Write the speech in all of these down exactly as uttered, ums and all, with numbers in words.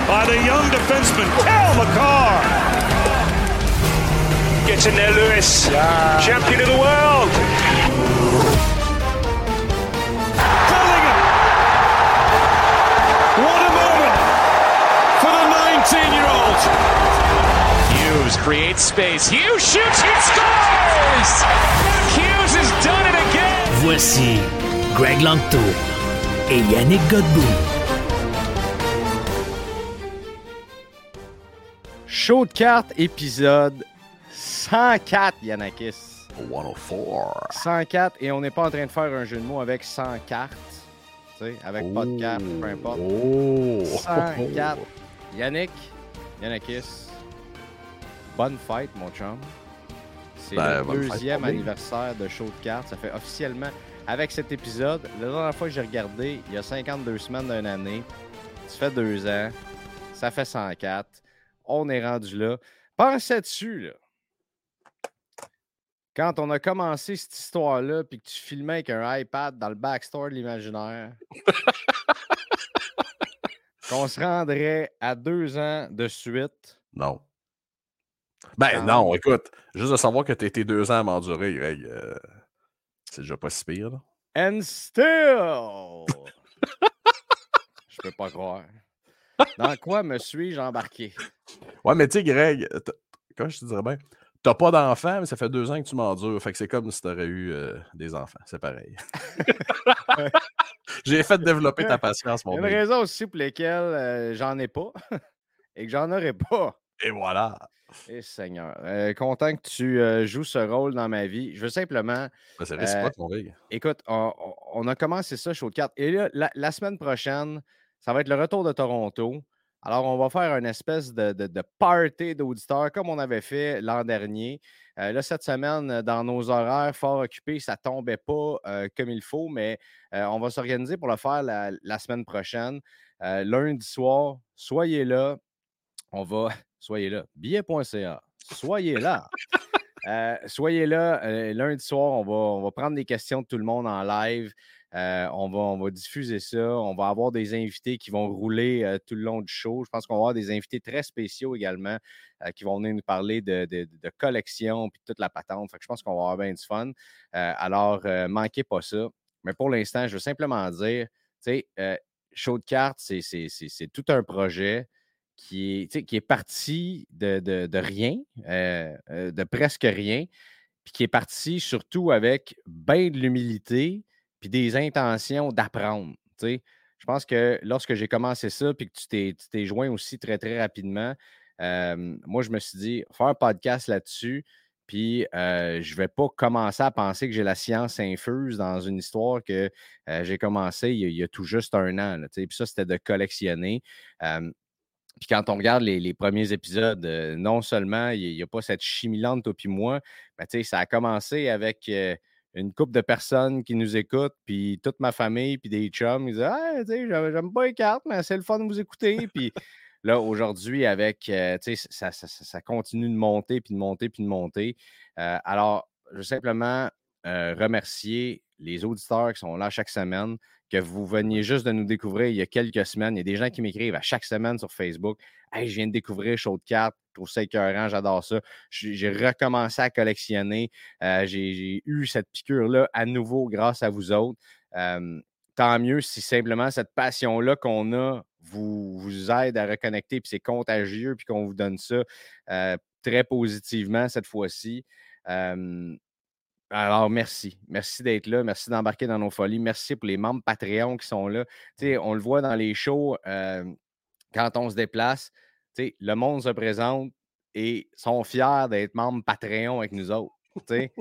by the young defenseman, Cale Makar. Gets in there, Lewis. Yeah. Champion of the world. Bellingham. What a moment for the nineteen-year-old. Hughes creates space. Hughes shoots, he scores! Hughes has done it again! Voici Greg Langto et Yannick Godbout. Show de cartes, épisode cent quatre, Yannakis. cent quatre. cent quatre, et on n'est pas en train de faire un jeu de mots avec cent cartes. Tu sais, avec oh, pas de cartes, peu importe. Oh. cent quatre. Yannick, Yannakis, bonne fête, mon chum. C'est ben, le deuxième anniversaire de Show de cartes. Ça fait officiellement, avec cet épisode, la dernière fois que j'ai regardé, il y a cinquante-deux semaines d'une année. Ça fait deux ans. Ça fait cent quatre. On est rendu là. Pensais dessus, là. Quand on a commencé cette histoire-là, puis que tu filmais avec un iPad dans le backstore de l'imaginaire, qu'on se rendrait à deux ans de suite. Non. Ben non, non, écoute, juste de savoir que tu as été deux ans à m'endurer, Greg, euh, c'est déjà pas si pire, là. And still! Je peux pas croire. Dans quoi me suis-je embarqué? Ouais, mais tu sais, Greg, comment je te dirais bien, t'as pas d'enfant, mais ça fait deux ans que tu m'endures. Fait que c'est comme si t'aurais eu euh, des enfants. C'est pareil. J'ai fait développer ta patience, mon Il y a mec. une raison aussi pour laquelle euh, j'en ai pas et que j'en aurai pas. Et voilà. Eh Seigneur. Euh, content que tu euh, joues ce rôle dans ma vie. Je veux simplement... Ben, c'est réciproque, euh, mon gars. Écoute, on, on a commencé ça, Show de cartes. Et là, la, la semaine prochaine, ça va être le retour de Toronto. Alors, on va faire une espèce de, de, de party d'auditeurs comme on avait fait l'an dernier. Euh, là, cette semaine, dans nos horaires fort occupés, ça ne tombait pas euh, comme il faut, mais euh, on va s'organiser pour le faire la, la semaine prochaine. Euh, lundi soir, soyez là. On va... Soyez là. billet point c a. Soyez là. euh, soyez là. Euh, lundi soir, on va, on va prendre des questions de tout le monde en live. Euh, on, va, on va diffuser ça. On va avoir des invités qui vont rouler euh, tout le long du show. Je pense qu'on va avoir des invités très spéciaux également euh, qui vont venir nous parler de, de, de collection et toute la patente. Fait que je pense qu'on va avoir bien du fun. Euh, alors, euh, manquez pas ça. Mais pour l'instant, je veux simplement dire, tu sais, euh, Show de cartes, c'est, c'est, c'est, c'est tout un projet qui est, qui est parti de, de, de rien, euh, de presque rien, puis qui est parti surtout avec bien de l'humilité puis des intentions d'apprendre. T'sais. Je pense que lorsque j'ai commencé ça, puis que tu t'es, tu t'es joint aussi très, très rapidement, euh, moi, je me suis dit, faire un podcast là-dessus, puis euh, je ne vais pas commencer à penser que j'ai la science infuse dans une histoire que euh, j'ai commencé il y, a, il y a tout juste un an. Puis ça, c'était de collectionner. Euh, Puis quand on regarde les, les premiers épisodes, euh, non seulement il n'y a, a pas cette chimie-là entre toi et moi, mais ça a commencé avec euh, une couple de personnes qui nous écoutent, puis toute ma famille, puis des chums, ils disaient ah, j'aime, j'aime pas les cartes, mais c'est le fun de vous écouter. Puis là, aujourd'hui, avec euh, ça, ça, ça continue de monter, puis de monter, puis de monter. Euh, alors, je veux simplement euh, remercier les auditeurs qui sont là chaque semaine, que vous veniez juste de nous découvrir il y a quelques semaines. Il y a des gens qui m'écrivent à chaque semaine sur Facebook. « Hey, je viens de découvrir Show de cartes. Je trouve ça écœurant. J'adore ça. » J'ai recommencé à collectionner. Euh, j'ai, j'ai eu cette piqûre-là à nouveau grâce à vous autres. Euh, tant mieux si simplement cette passion-là qu'on a vous, vous aide à reconnecter, puis c'est contagieux, puis qu'on vous donne ça euh, très positivement cette fois-ci. Euh, Alors, merci. Merci d'être là. Merci d'embarquer dans nos folies. Merci pour les membres Patreon qui sont là. Tu sais, on le voit dans les shows, euh, quand on se déplace, tu sais, le monde se présente et sont fiers d'être membres Patreon avec nous autres. Tu sais,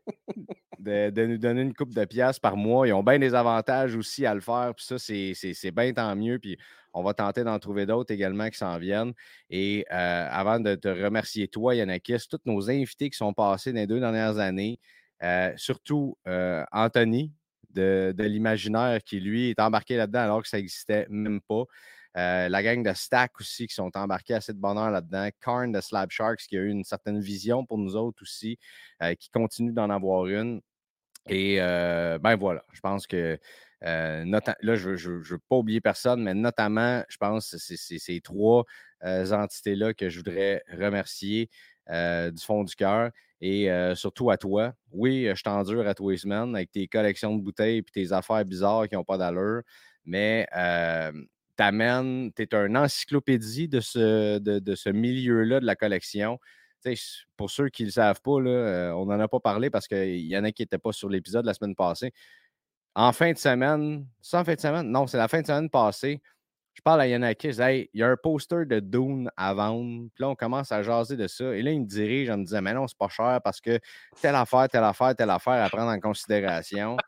de, de nous donner une coupe de piastres par mois. Ils ont bien des avantages aussi à le faire. Puis ça, c'est, c'est, c'est bien tant mieux. Puis on va tenter d'en trouver d'autres également qui s'en viennent. Et euh, avant de te remercier, toi, Yannakis, tous nos invités qui sont passés dans les deux dernières années, Euh, surtout euh, Anthony de, de l'Imaginaire qui, lui, est embarqué là-dedans alors que ça n'existait même pas. Euh, la gang de Stack aussi qui sont embarqués assez de bonheur là-dedans. Karn de Slab Sharks qui a eu une certaine vision pour nous autres aussi, euh, qui continue d'en avoir une. Et euh, ben voilà, je pense que Euh, nota- là, je ne veux pas oublier personne, mais notamment, je pense que c'est, c'est ces trois euh, entités-là que je voudrais remercier euh, du fond du cœur et euh, surtout à toi. Oui, je t'endure à tous les semaines avec tes collections de bouteilles et tes affaires bizarres qui n'ont pas d'allure, mais euh, t'amènes, tu es un encyclopédie de ce, de, de ce milieu-là de la collection. T'sais, pour ceux qui ne le savent pas, là, euh, on n'en a pas parlé parce qu'il y en a qui n'étaient pas sur l'épisode la semaine passée. En fin de semaine, c'est en fin de semaine? Non, c'est la fin de semaine passée. Je parle à Yannick, hey, il y a un poster de Dune à vendre. Puis là, on commence à jaser de ça. Et là, il me dirige en me disant, mais non, c'est pas cher parce que telle affaire, telle affaire, telle affaire à prendre en considération.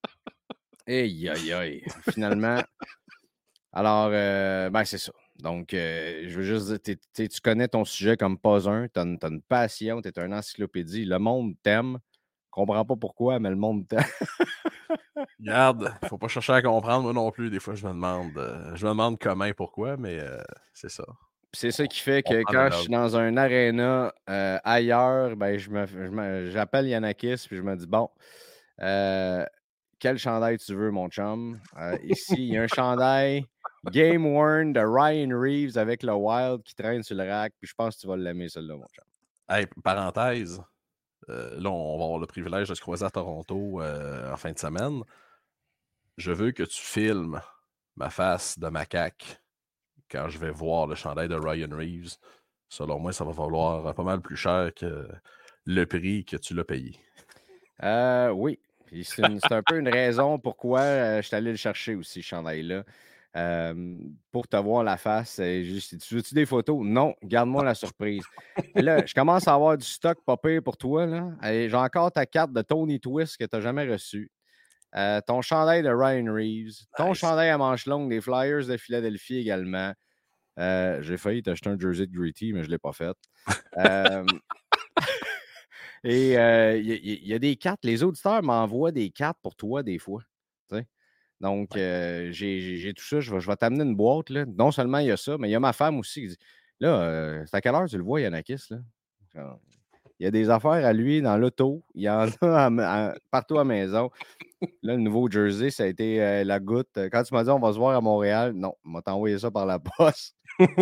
Aïe, aïe, aïe. Finalement, alors, euh, ben, c'est ça. Donc, euh, je veux juste dire, t'es, t'es, tu connais ton sujet comme pas un. Tu as une, une passion, tu es un encyclopédie. Le monde t'aime. Je comprends pas pourquoi, mais le monde t'aime. Regarde, il ne faut pas chercher à comprendre, moi non plus. Des fois, je me demande, euh, je me demande comment et pourquoi, mais euh, c'est ça. C'est ça qui fait que quand je suis dans un aréna euh, ailleurs, ben, je me, je me, j'appelle Yanakis puis je me dis, bon, euh, quel chandail tu veux, mon chum? Euh, ici, il y a un chandail Game Worn de Ryan Reeves avec le Wild qui traîne sur le rack, puis je pense que tu vas l'aimer, celui-là, mon chum. Hey, parenthèse, euh, là, on va avoir le privilège de se croiser à Toronto euh, en fin de semaine. Je veux que tu filmes ma face de macaque quand je vais voir le chandail de Ryan Reeves. Selon moi, ça va valoir pas mal plus cher que le prix que tu l'as payé. Euh, oui. Puis c'est, une, c'est un peu une raison pourquoi euh, je suis allé le chercher aussi, ce chandail-là. Euh, pour te voir la face, juste, tu veux-tu des photos? Non, garde-moi la surprise. Et là, je commence à avoir du stock pas pire pour toi. Là. Et j'ai encore ta carte de Tony Twist que tu n'as jamais reçue. Euh, ton chandail de Ryan Reeves. Ton nice. Chandail à manches longues des Flyers de Philadelphie également. Euh, j'ai failli t'acheter un jersey de Gritty, mais je ne l'ai pas fait. euh, et il euh, y, y, y a des cartes. Les auditeurs m'envoient des cartes pour toi des fois. T'sais? Donc, euh, j'ai, j'ai, j'ai tout ça. Je vais, je vais t'amener une boîte. Là. Non seulement il y a ça, mais il y a ma femme aussi qui dit là, euh, c'est à quelle heure tu le vois, Yanakis? Là? Il y a des affaires à lui dans l'auto. Il y en a à, à, partout à la maison. Là, le nouveau jersey, ça a été euh, la goutte. Quand tu m'as dit on va se voir à Montréal, non, on m'a envoyé ça par la poste.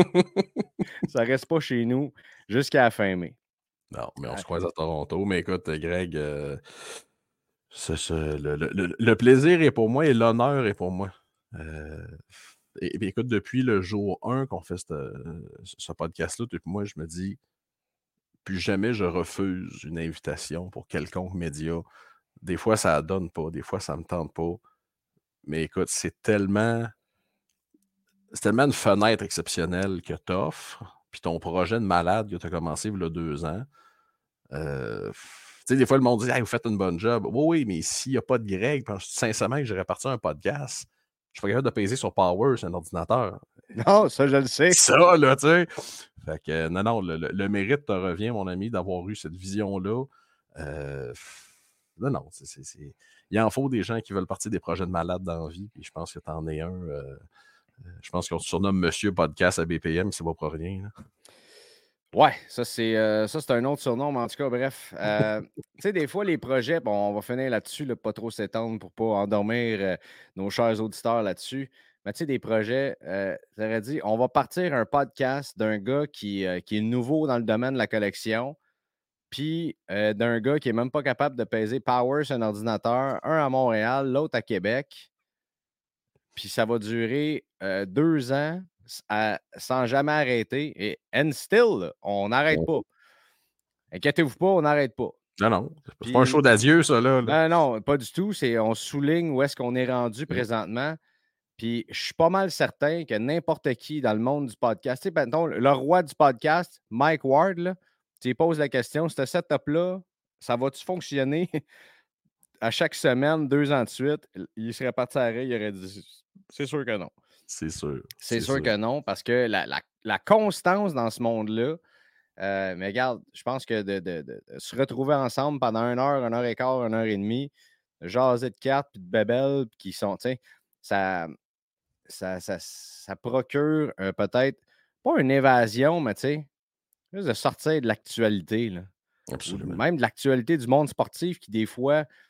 Ça reste pas chez nous jusqu'à la fin mai. Non, mais on se croise à Toronto. Mais écoute, Greg, euh, c'est, c'est, le, le, le plaisir est pour moi et l'honneur est pour moi. Euh, et, et écoute, depuis le jour un qu'on fait ce, ce podcast-là, depuis moi, je me dis, plus jamais je refuse une invitation pour quelconque média. Des fois, ça ne donne pas. Des fois, ça ne me tente pas. Mais écoute, c'est tellement... C'est tellement une fenêtre exceptionnelle que tu offres. Puis ton projet de malade que tu as commencé il y a deux ans. Euh, tu sais, des fois, le monde dit hey, vous faites une bonne job. Oui, oui, mais s'il n'y a pas de Greg, je dis sincèrement que j'aurais parti un podcast. Je suis pas capable de peser sur Power sur un ordinateur. Non, ça, je le sais. Ça, là, tu sais. Fait que, non, non, le, le, le mérite te revient, mon ami, d'avoir eu cette vision-là. Euh, non, non, c'est, c'est, c'est... il en faut des gens qui veulent partir des projets de malade dans la vie, puis je pense que tu en es un. Euh, je pense qu'on se surnomme Monsieur Podcast à B P M, c'est pas pour rien. Là. Ouais, ça c'est, euh, ça, c'est un autre surnom, mais en tout cas, bref. Euh, tu sais, des fois, les projets, bon, on va finir là-dessus, là, pas trop s'étendre pour pas endormir euh, nos chers auditeurs là-dessus. Mais tu sais, des projets, euh, j'aurais dit, on va partir un podcast d'un gars qui, euh, qui est nouveau dans le domaine de la collection, puis euh, d'un gars qui est même pas capable de peser Power sur un ordinateur, un à Montréal, l'autre à Québec. Puis ça va durer euh, deux ans. À, sans jamais arrêter. Et and still, on n'arrête pas. Inquiétez-vous pas, on n'arrête pas. Non, non. C'est Puis, pas un show d'adieu, ça, là. là. Non, non, pas du tout. C'est, on souligne où est-ce qu'on est rendu présentement. Puis je suis pas mal certain que n'importe qui dans le monde du podcast, tu sais, mettons, le roi du podcast, Mike Ward, là, tu lui poses la question, ce setup-là, ça va-tu fonctionner à chaque semaine, deux ans de suite? Il serait parti à l'arrêt, il aurait dit, c'est sûr que non. C'est sûr. C'est, c'est sûr, sûr que non, parce que la, la, la constance dans ce monde-là, euh, mais regarde, je pense que de, de, de, de se retrouver ensemble pendant une heure, une heure et quart, une heure et demie, de jaser de cartes puis de bébelles qui sont, tu sais, ça, ça, ça, ça procure euh, peut-être, pas une évasion, mais tu sais, juste de sortir de l'actualité. Là. Absolument. Même de l'actualité du monde sportif qui, des fois,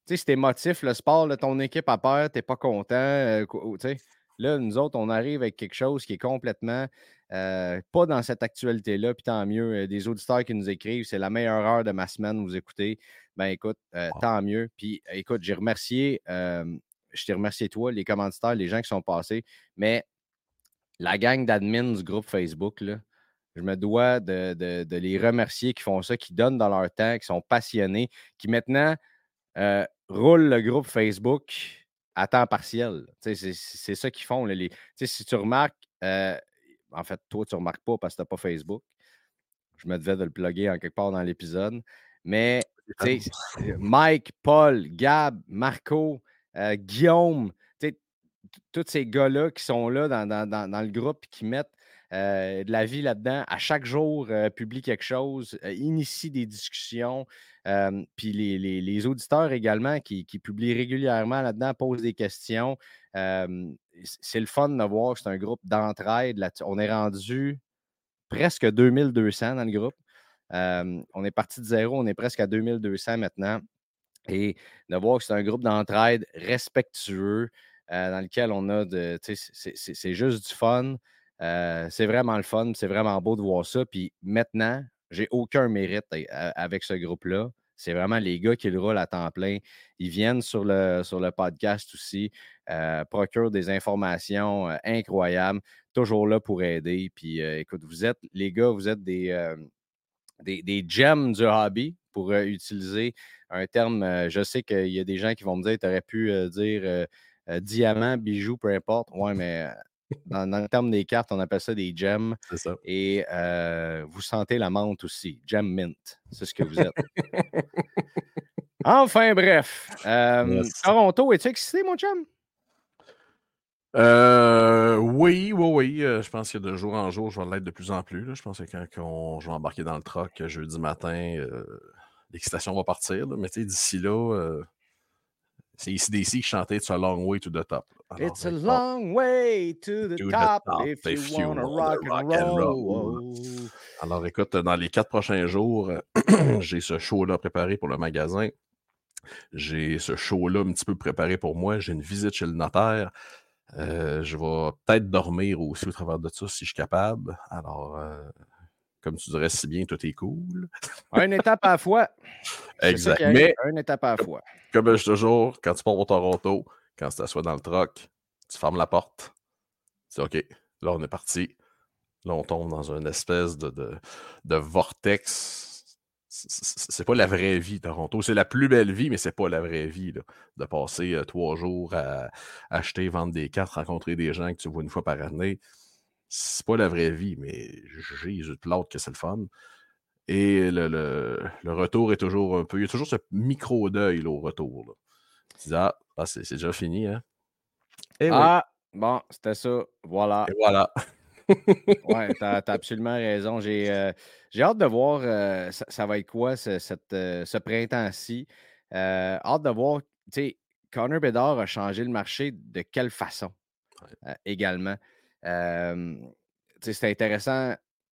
sais, si t'es émotif, le sport, là, ton équipe a peur, t'es pas content. Euh, tu sais, là, nous autres, on arrive avec quelque chose qui est complètement euh, pas dans cette actualité-là, puis tant mieux. Euh, Des auditeurs qui nous écrivent, c'est la meilleure heure de ma semaine, vous écoutez. Ben écoute, euh, Wow. tant mieux. Puis écoute, j'ai remercié, euh, je t'ai remercié toi, les commanditaires, les gens qui sont passés, mais la gang d'admins du groupe Facebook, là, je me dois de, de- de les remercier qui font ça, qui donnent dans leur temps, qui sont passionnés, qui maintenant euh, roulent le groupe Facebook à temps partiel. Tu sais, C'est c'est ça qu'ils font. Là, les- tu sais, si tu remarques, euh, en fait, toi, tu ne remarques pas parce que tu n'as pas Facebook. Je me devais de le plugger en quelque part dans l'épisode. Mais, tu sais, euh, Mike, Paul, Gab, Marco, euh, Guillaume, tu sais, t- tous ces gars-là qui sont là dans, dans- dans- dans le groupe et qui mettent euh, de la vie là-dedans, à chaque jour, euh, publient quelque chose, euh, initient des discussions. Euh, puis les, les- les auditeurs également qui, qui publient régulièrement là-dedans, posent des questions. Euh, c- c'est le fun de voir que c'est un groupe d'entraide. Là-dessus. On est rendu presque deux mille deux cents dans le groupe. Euh, on est parti de zéro, on est presque à deux mille deux cents maintenant. Et de voir que c'est un groupe d'entraide respectueux euh, dans lequel on a de. Tu sais, c'est- c'est c'est juste du fun. Euh, c'est vraiment le fun. C'est vraiment beau de voir ça. Puis maintenant, j'ai aucun mérite a- avec ce groupe-là. C'est vraiment les gars qui le roulent à temps plein. Ils viennent sur le, sur le podcast aussi, euh, procurent des informations euh, incroyables, toujours là pour aider. Puis euh, écoute, vous êtes, les gars, vous êtes des, euh, des, des gems du hobby, pour euh, utiliser un terme. Euh, je sais qu'il y a des gens qui vont me dire, tu aurais pu euh, dire euh, euh, diamant, bijou, peu importe. Oui, mais euh, dans, dans le terme des cartes, on appelle ça des gems. C'est ça. Et euh, vous sentez la menthe aussi. Gem mint, c'est ce que vous êtes. Enfin, bref. Euh, Yes. Toronto, es-tu excité, mon chum? Euh, oui, oui, oui. euh, je pense que de jour en jour, je vais l'être de plus en plus. Là. Je pense que quand on- je vais embarquer dans le truck euh, jeudi matin, euh, l'excitation va partir. Là. Mais tu sais, d'ici là, euh, c'est A C D C qui chantait It's a long way to the top. Là. Alors, It's a avec ça, long way to the to the top top, if you if you wanna wanna rock and rock and roll. roll. Alors, écoute, dans les quatre prochains jours, euh, j'ai ce show-là préparé pour le magasin. J'ai ce show-là un petit peu préparé pour moi. J'ai une visite chez le notaire. Euh, je vais peut-être dormir aussi au travers de ça si je suis capable. Alors, euh, comme tu dirais si bien, tout est cool. Une étape à la fois. C'est ça Exact. qui arrive, Mais, une étape à la fois. comme je dis toujours, quand tu pars au Toronto, quand tu t'assois dans le truck, tu fermes la porte. Tu dis OK, là, on est parti. Là, on tombe dans une espèce de, de, de vortex. C'est- C'est c'est pas la vraie vie, Toronto. C'est la plus belle vie, mais c'est pas la vraie vie. Là, de passer euh, trois jours à acheter, vendre des cartes, rencontrer des gens que tu vois une fois par année. C'est pas la vraie vie, mais j'ai l'autre que c'est le fun. Et le, le, le retour est toujours un peu. Il y a toujours ce micro-deuil là, au retour. Là. Tu dis, ah, ah, c'est c'est déjà fini, hein? Et oui. Ah, bon, c'était ça. Voilà. Et voilà. Ouais, t'as, t'as absolument raison. J'ai, euh, j'ai hâte de voir euh, ça, ça va être quoi ce, cette, euh, ce printemps-ci. Euh, hâte de voir, tu sais, Connor Bedard a changé le marché de quelle façon euh, également. Euh, tu sais, c'est intéressant.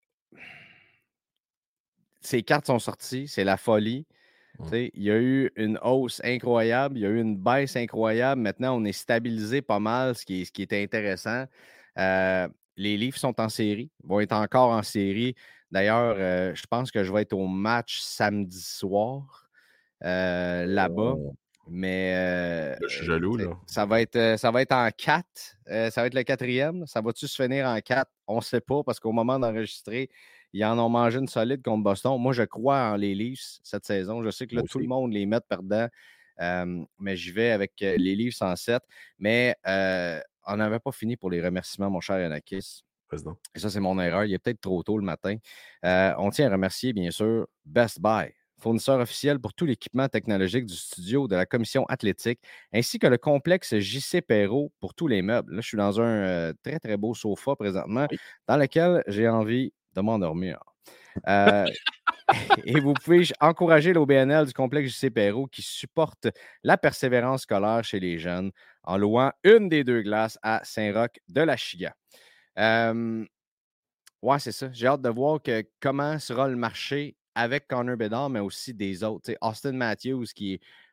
Ces cartes sont sorties, c'est la folie. Tu Mm. sais, il y a eu une hausse incroyable, il y a eu une baisse incroyable. Maintenant, on est stabilisé pas mal, ce qui est, ce qui est intéressant. Euh, les Leafs sont en série, vont être encore en série. D'ailleurs, euh, je pense que je vais être au match samedi soir euh, là-bas. Oh. Mais euh, Là, je suis jaloux, tu sais, là. ça va être, euh, ça va être en quatre. Euh, ça va être le quatrième. Ça va-tu se finir en quatre? On ne sait pas parce qu'au moment d'enregistrer, ils en ont mangé une solide contre Boston. Moi, je crois en les Leafs cette saison. Je sais que là, Moi tout le aussi. monde les met perdants. Euh, mais j'y vais avec euh, les Leafs en sept. Mais euh, on n'avait pas fini pour les remerciements, mon cher Yanakis. Président. Et ça, c'est mon erreur. Il est peut-être trop tôt le matin. Euh, on tient à remercier, bien sûr, Best Buy, fournisseur officiel pour tout l'équipement technologique du studio de la commission athlétique, ainsi que le complexe J C Perrault pour tous les meubles. Là, je suis dans un euh, très, très beau sofa présentement Oui. dans lequel j'ai envie de m'endormir. Euh, et vous pouvez encourager l'O B N L du complexe J C Perrault qui supporte la persévérance scolaire chez les jeunes en louant une des deux glaces à Saint-Roch de la Chiga. Euh, ouais, c'est ça. J'ai hâte de voir que, comment sera le marché avec Connor Bedard, mais aussi des autres. Tu sais, Austin Matthews, qui est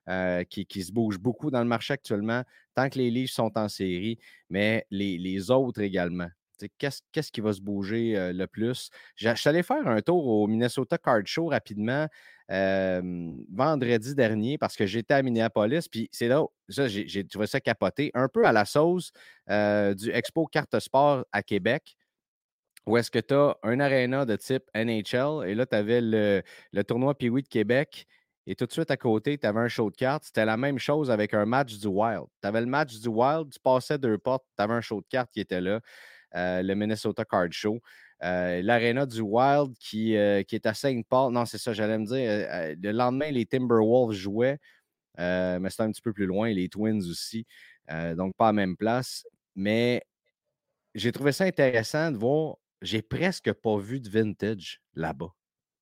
euh, qui, qui se bouge beaucoup dans le marché actuellement, tant que les Leafs sont en série, mais les, les autres également. Qu'est-ce, qu'est-ce qui va se bouger euh, le plus? Je suis allé faire un tour au Minnesota Card Show rapidement euh, vendredi dernier parce que j'étais à Minneapolis. Puis c'est là, ça, j'ai, j'ai trouvé ça capoté, un peu à la sauce euh, du Expo Carte Sport à Québec, où est-ce que tu as un aréna de type N H L et là, tu avais le, le tournoi Pee-Wee de Québec. Et tout de suite à côté, tu avais un show de cartes. C'était la même chose avec un match du Wild. Tu avais le match du Wild, tu passais deux portes, tu avais un show de cartes qui était là. Euh, le Minnesota Card Show. Euh, L'aréna du Wild qui, euh, qui est à Saint Paul. Non, c'est ça, j'allais me dire. Euh, le lendemain, les Timberwolves jouaient, euh, mais c'était un petit peu plus loin. Les Twins aussi. Euh, donc, pas à la même place. Mais j'ai trouvé ça intéressant de voir. J'ai presque pas vu de vintage là-bas.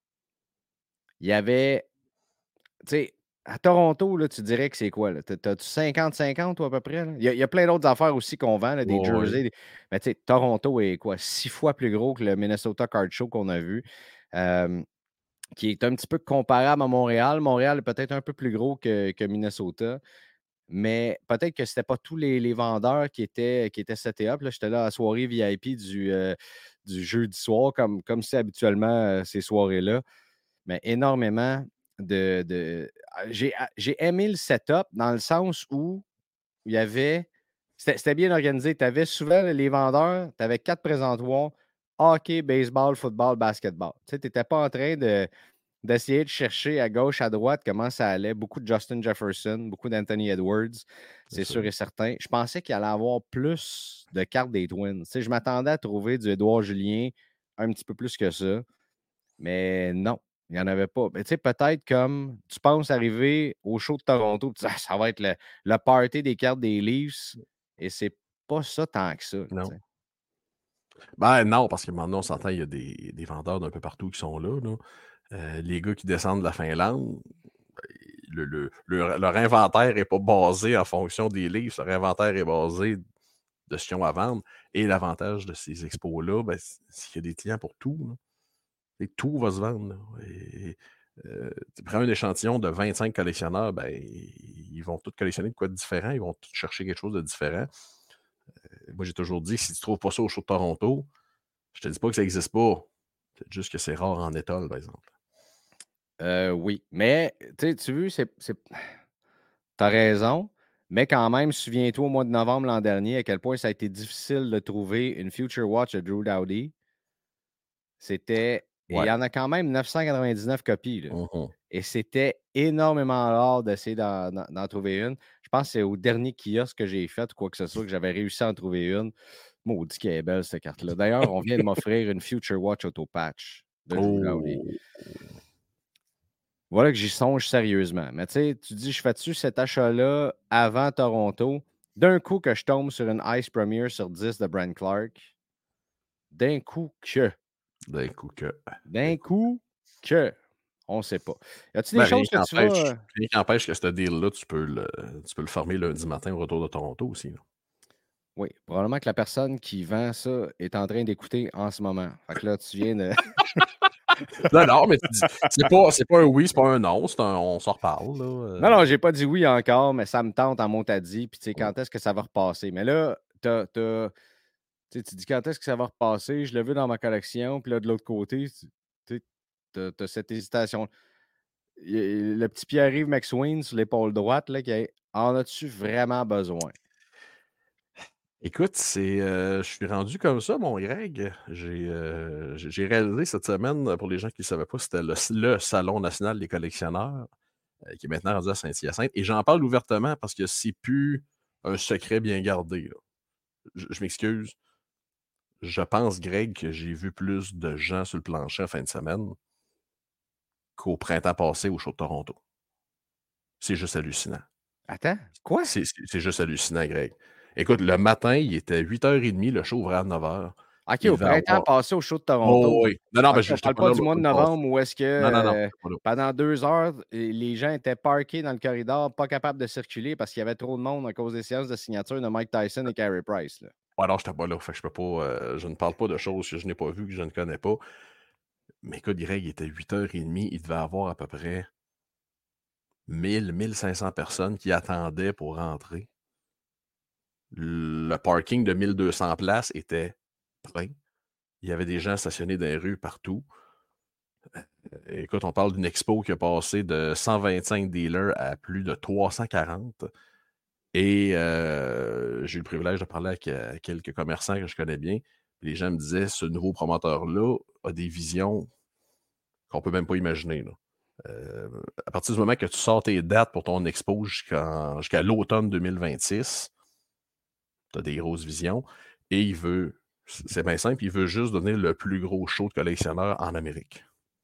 Il y avait. Tu sais, à Toronto, là, tu dirais que c'est quoi? T'as-tu cinquante cinquante ou à peu près? Là? Il, y a, il y a plein d'autres affaires aussi qu'on vend, là, des Oh, jerseys. oui. Des... Mais tu sais, Toronto est quoi? Six fois plus gros que le Minnesota Card Show qu'on a vu, euh, qui est un petit peu comparable à Montréal. Montréal est peut-être un peu plus gros que, que Minnesota, mais peut-être que c'était pas tous les, les vendeurs qui étaient, qui étaient setés up. J'étais là à la soirée V I P du, euh, du jeudi soir, comme comme c'est habituellement euh, ces soirées-là. Mais énormément de. de... J'ai, j'ai aimé le setup dans le sens où il y avait. C'était, c'était bien organisé. Tu avais souvent les vendeurs, tu avais quatre présentoirs hockey, baseball, football, basketball. Tu sais, tu n'étais pas en train de, d'essayer de chercher à gauche, à droite comment ça allait. Beaucoup de Justin Jefferson, beaucoup d'Anthony Edwards, c'est, c'est sûr et certain. Je pensais qu'il allait avoir plus de cartes des Twins. Tu sais, je m'attendais à trouver du Édouard Julien un petit peu plus que ça. Mais non, il n'y en avait pas. Mais tu sais, peut-être comme tu penses arriver au show de Toronto, tu dis, ah, ça va être le, le party des cartes des Leafs. Et c'est pas ça tant que ça. Non. T'sais. Ben non, parce que maintenant, on s'entend, il y a des, des vendeurs d'un peu partout qui sont là. là. Euh, les gars qui descendent de la Finlande, le, le, le, leur inventaire n'est pas basé en fonction des livres. Leur inventaire est basé de ce qu'ils ont à vendre. Et l'avantage de ces expos-là, ben, c'est qu'il y a des clients pour tout. Là. Et tout va se vendre. Là. Et, euh, tu prends un échantillon de vingt-cinq collectionneurs, ben, ils vont tous collectionner de quoi de différent. Ils vont tous chercher quelque chose de différent. Euh, moi, j'ai toujours dit, si tu ne trouves pas ça au show de Toronto, je te dis pas que ça n'existe pas. C'est juste que c'est rare en étole, par exemple. Euh, oui, mais tu vu, c'est, c'est... tu as raison. Mais quand même, souviens-toi au mois de novembre l'an dernier à quel point ça a été difficile de trouver une Future Watch de Drew Doughty. C'était. Et il y en a quand même neuf cent quatre-vingt-dix-neuf copies. Là. Mm-hmm. Et c'était énormément rare d'essayer d'en, d'en, d'en trouver une. Je pense que c'est au dernier kiosque que j'ai fait ou quoi que ce soit que j'avais réussi à en trouver une. Maudit qu'elle est belle, cette carte-là. D'ailleurs, on vient de m'offrir une Future Watch Auto Patch de Drew Doughty. Voilà que j'y songe sérieusement. Mais tu sais, tu dis, je fais-tu cet achat-là avant Toronto? D'un coup que je tombe sur une Ice Premier sur dix de Brent Clark. D'un coup que... D'un coup que. D'un coup que. On ne sait pas. Y a-t-il Ben, des choses que tu vas. Rien qui empêche que ce deal-là, tu peux le, tu peux le former lundi matin au retour de Toronto aussi. Là. Oui, probablement que la personne qui vend ça est en train d'écouter en ce moment. Fait que là, tu viens de. non, non, mais tu dis, c'est pas, c'est pas un oui, c'est pas un non, c'est un, on s'en reparle. Là. Non, non, j'ai pas dit oui encore, mais ça me tente en montadie. Puis tu sais, quand est-ce que ça va repasser? Mais là, t'as. t'as tu dis quand est-ce que ça va repasser? Je l'ai vu dans ma collection. Puis là, de l'autre côté, tu as cette hésitation. Le petit Pierre-Yves McSween sur l'épaule droite, là, qui a... en as-tu vraiment besoin? Écoute, c'est, euh, je suis rendu comme ça, mon Greg. J'ai, euh, j'ai réalisé cette semaine, pour les gens qui ne savaient pas, c'était le, le Salon national des collectionneurs, euh, qui est maintenant rendu à Saint-Hyacinthe. Et j'en parle ouvertement parce que c'est plus un secret bien gardé. Là. Je, je m'excuse. Je pense, Greg, que j'ai vu plus de gens sur le plancher en fin de semaine qu'au printemps passé au show de Toronto. C'est juste hallucinant. Attends, quoi? C'est, c'est, c'est juste hallucinant, Greg. Écoute, le matin, il était huit heures trente, le show ouvrait à neuf heures. OK, il au printemps avoir... passé au show de Toronto. Oh, oui. Non, non, okay, mais je ne parle pas, pas du mois de novembre où est-ce que non, non, non, euh, pendant deux heures, les gens étaient parqués dans le corridor, pas capables de circuler parce qu'il y avait trop de monde à cause des séances de signature de Mike Tyson et Carey Price. Là. Ouais, alors, je n'étais pas là. Fait que je peux pas. Euh, je ne parle pas de choses que je n'ai pas vues, que je ne connais pas. Mais écoute, Greg, il était huit heures trente, il devait avoir à peu près mille, mille cinq cents personnes qui attendaient pour rentrer. Le parking de mille deux cents places était plein. Il y avait des gens stationnés dans les rues partout. Écoute, on parle d'une expo qui a passé de cent vingt-cinq dealers à plus de trois cent quarante. Et euh, j'ai eu le privilège de parler avec, avec quelques commerçants que je connais bien. Les gens me disaient, ce nouveau promoteur-là a des visions qu'on ne peut même pas imaginer. Là. Euh, à partir du moment que tu sors tes dates pour ton expo jusqu'à, jusqu'à l'automne deux mille vingt-six, tu as des grosses visions. Et il veut, c'est bien simple, il veut juste donner le plus gros show de collectionneurs en Amérique.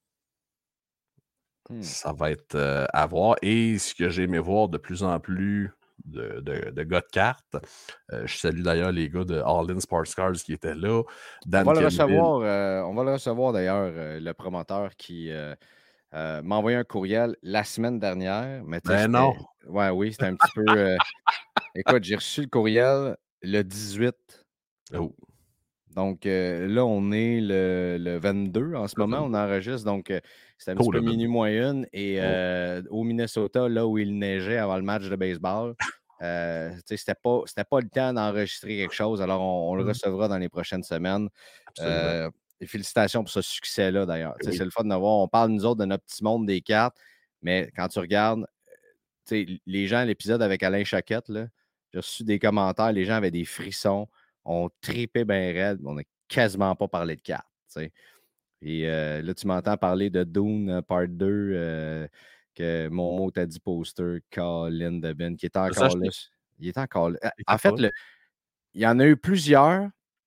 Hmm. Ça va être euh, à voir. Et ce que j'ai aimé voir de plus en plus de, de, de gars de cartes, euh, je salue d'ailleurs les gars de All In Sports Cars qui étaient là. Dan on, va le Kenville. recevoir, euh, on va le recevoir d'ailleurs, euh, le promoteur qui euh, euh, m'a envoyé un courriel la semaine dernière. Mais ben non. Ouais, oui, c'était un petit peu. Euh... Écoute, j'ai reçu le courriel le dix-huit. Oh. Donc euh, là, on est le, le vingt-deux en ce le moment, vingt-deux. On enregistre. Donc euh, c'était un oh, petit peu minuit moins une. Et oh. euh, au Minnesota, là où il neigeait avant le match de baseball, euh, c'était pas, c'était pas le temps d'enregistrer quelque chose. Alors on, on le recevra dans les prochaines semaines. Euh, et félicitations pour ce succès-là d'ailleurs. Oui. C'est le fun de voir. On parle, nous autres, de notre petit monde des cartes, mais quand tu regardes, les gens, l'épisode avec Alain Choquette, là, j'ai reçu des commentaires, les gens avaient des frissons. On tripait bien raide, mais on n'a quasiment pas parlé de cartes. T'sais. Et euh, là, tu m'entends parler de Dune Part deux, euh, que mon mot t'a dit poster, Colin Devin, qui est encore ça, là. Il est encore là. En fait, le, il y en a eu plusieurs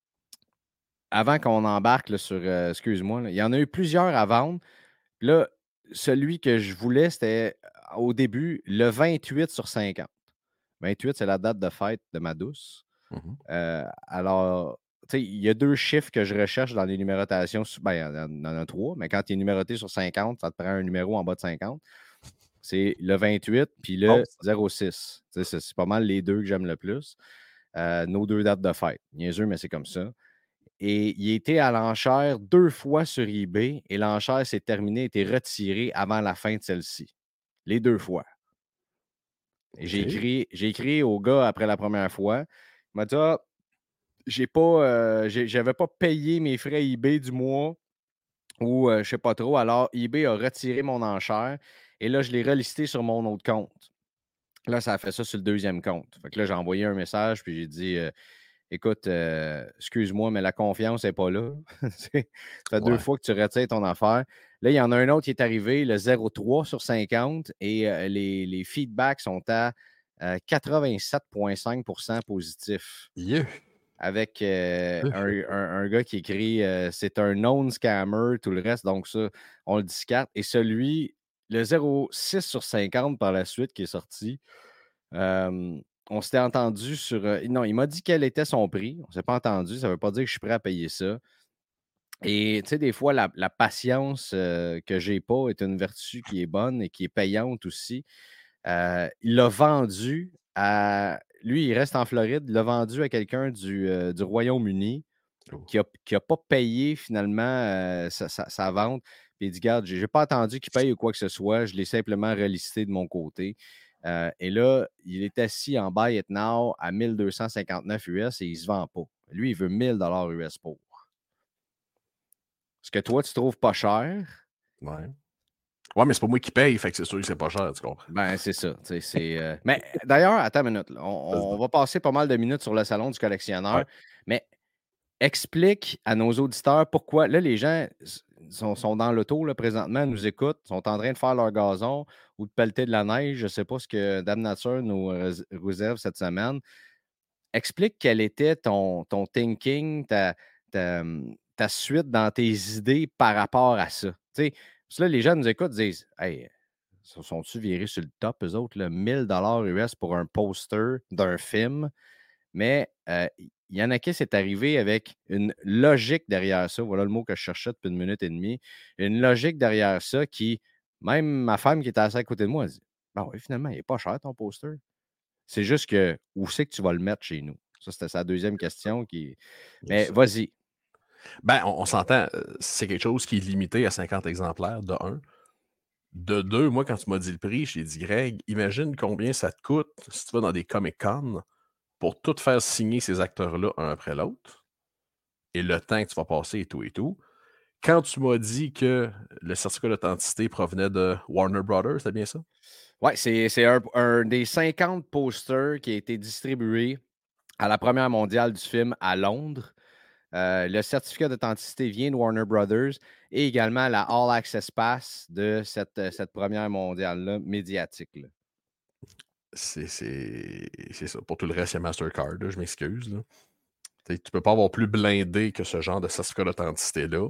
avant qu'on embarque là, sur. Euh, excuse-moi, là, il y en a eu plusieurs à vendre. Là, celui que je voulais, c'était au début le vingt-huit sur cinquante. vingt-huit, c'est la date de fête de ma douce. Mm-hmm. Euh, alors, tu sais, il y a deux chiffres que je recherche dans les numérotations. Ben, il y en a trois, mais quand tu es numéroté sur cinquante, ça te prend un numéro en bas de cinquante. C'est le vingt-huit puis le oh, zéro six. C'est, c'est pas mal les deux que j'aime le plus. Euh, nos deux dates de fête. Niaiseux, mais c'est comme ça. Et il était à l'enchère deux fois sur eBay et l'enchère s'est terminée, a été retirée avant la fin de celle-ci. Les deux fois. Et okay. j'ai, écrit, j'ai écrit au gars après la première fois. Il m'a dit ah, j'ai pas, euh, j'ai, j'avais pas payé mes frais eBay du mois ou euh, je sais pas trop. Alors, eBay a retiré mon enchère et là, je l'ai relisté sur mon autre compte. Là, ça a fait ça sur le deuxième compte. Fait que là, j'ai envoyé un message puis j'ai dit euh, écoute, euh, excuse-moi, mais la confiance n'est pas là. Ça fait ouais. deux fois que tu retires ton affaire. Là, il y en a un autre qui est arrivé, le zéro trois sur cinquante, et euh, les, les feedbacks sont à euh, quatre-vingt-sept virgule cinq pour cent positifs. Yeah. Avec euh, un, un, un gars qui écrit euh, c'est un known scammer, tout le reste. Donc, ça, on le discarte. Et celui, le zéro six sur cinquante par la suite qui est sorti, euh, on s'était entendu sur... Euh, non, il m'a dit quel était son prix. On ne s'est pas entendu. Ça ne veut pas dire que je suis prêt à payer ça. Et tu sais, des fois, la, la patience euh, que je n'ai pas est une vertu qui est bonne et qui est payante aussi. Euh, il l'a vendu à... Lui, il reste en Floride. Il l'a vendu à quelqu'un du, euh, du Royaume-Uni oh. qui n'a qui a pas payé finalement euh, sa, sa, sa vente. Puis il dit, regarde, je n'ai pas attendu qu'il paye ou quoi que ce soit. Je l'ai simplement relisté de mon côté. Euh, et là, il est assis en buy it now à mille deux cent cinquante-neuf U S et il ne se vend pas. Lui, il veut mille dollars U S pour. Ce que toi, tu trouves pas cher. Ouais. Ouais, mais c'est pas moi qui paye, fait que c'est sûr que c'est pas cher, tu comprends? Ben, c'est ça. C'est, euh... Mais d'ailleurs, attends une minute. Là. On, on va passer pas mal de minutes sur le salon du collectionneur. Ouais. Mais explique à nos auditeurs pourquoi. Là, les gens sont, sont dans l'auto là, présentement, nous écoutent, sont en train de faire leur gazon ou de pelleter de la neige. Je ne sais pas ce que Dame Nature nous réserve cette semaine. Explique quel était ton, ton thinking, ta, ta, ta suite dans tes idées par rapport à ça. Tu sais, parce que là, les gens nous écoutent et disent hey, sont-ils virés sur le top, eux autres, là, mille dollars U S pour un poster d'un film? Mais euh, il y en a qui c'est arrivé avec une logique derrière ça. Voilà le mot que je cherchais depuis une minute et demie. Une logique derrière ça qui, même ma femme qui était assise à côté de moi, elle dit ben oui, finalement, il n'est pas cher ton poster. C'est juste que où c'est que tu vas le mettre chez nous? Ça, c'était sa deuxième question. Qui... Mais vas-y. Ben, on, on s'entend, c'est quelque chose qui est limité à cinquante exemplaires de un. De deux, moi, quand tu m'as dit le prix, j'ai dit, Greg, imagine combien ça te coûte si tu vas dans des Comic-Con pour tout faire signer ces acteurs-là un après l'autre et le temps que tu vas passer et tout et tout. Quand tu m'as dit que le certificat d'authenticité provenait de Warner Brothers, c'est bien ça? Oui, c'est, c'est un, un des cinquante posters qui a été distribué à la première mondiale du film à Londres. Euh, le certificat d'authenticité vient de Warner Brothers et également la All Access Pass de cette, cette première mondiale-là médiatique. Là. C'est, c'est, c'est ça. Pour tout le reste, il y a Mastercard, là, je m'excuse. Là. Tu ne peux pas avoir plus blindé que ce genre de certificat d'authenticité-là.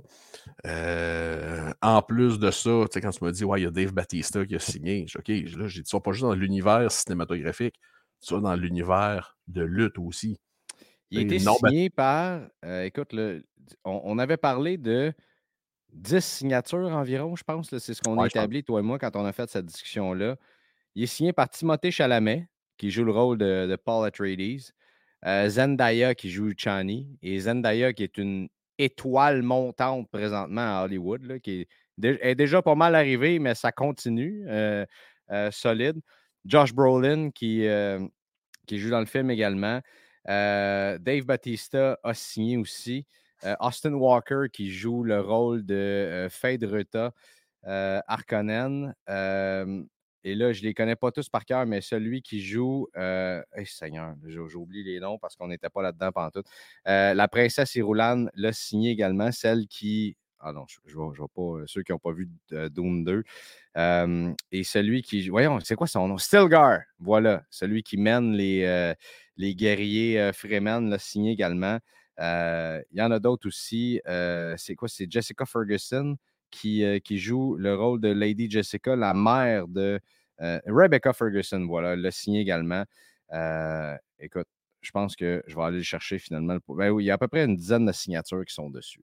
Euh, en plus de ça, quand tu m'as dit, ouais, il y a Dave Bautista qui a signé, j'ai dit, OK, là, j'ai dit, tu vas pas juste dans l'univers cinématographique, tu vas dans l'univers de lutte aussi. Il a été non, signé par, euh, écoute, là, on, on avait parlé de dix signatures environ, je pense. Là, c'est ce qu'on a ouais, établi, toi et moi, quand on a fait cette discussion-là. Il est signé par Timothée Chalamet, qui joue le rôle de, de Paul Atreides, euh, Zendaya, qui joue Chani, et Zendaya, qui est une étoile montante présentement à Hollywood, là, qui est, dé- est déjà pas mal arrivée, mais ça continue, euh, euh, solide. Josh Brolin, qui, euh, qui joue dans le film également. Euh, Dave Bautista a signé aussi. Euh, Austin Walker, qui joue le rôle de euh, Fade Ruta euh, Harkonnen. Euh, et là, je ne les connais pas tous par cœur, mais celui qui joue. Euh, hey, Seigneur, j'ai, j'ai oublié les noms parce qu'on n'était pas là-dedans pantoute. Euh, la princesse Irulan l'a signé également, celle qui. Ah non, je ne vois pas ceux qui n'ont pas vu euh, Dune deux. Euh, et celui qui. Voyons, c'est quoi son nom? Stilgar. Voilà, celui qui mène les, euh, les guerriers euh, Fremen l'a signé également. Euh, Il y en a d'autres aussi. Euh, c'est quoi? C'est Jessica Ferguson qui, euh, qui joue le rôle de Lady Jessica, la mère de euh, Rebecca Ferguson. Voilà, l'a signé également. Euh, écoute, je pense que je vais aller le chercher finalement. Ben oui, il y a à peu près une dizaine de signatures qui sont dessus.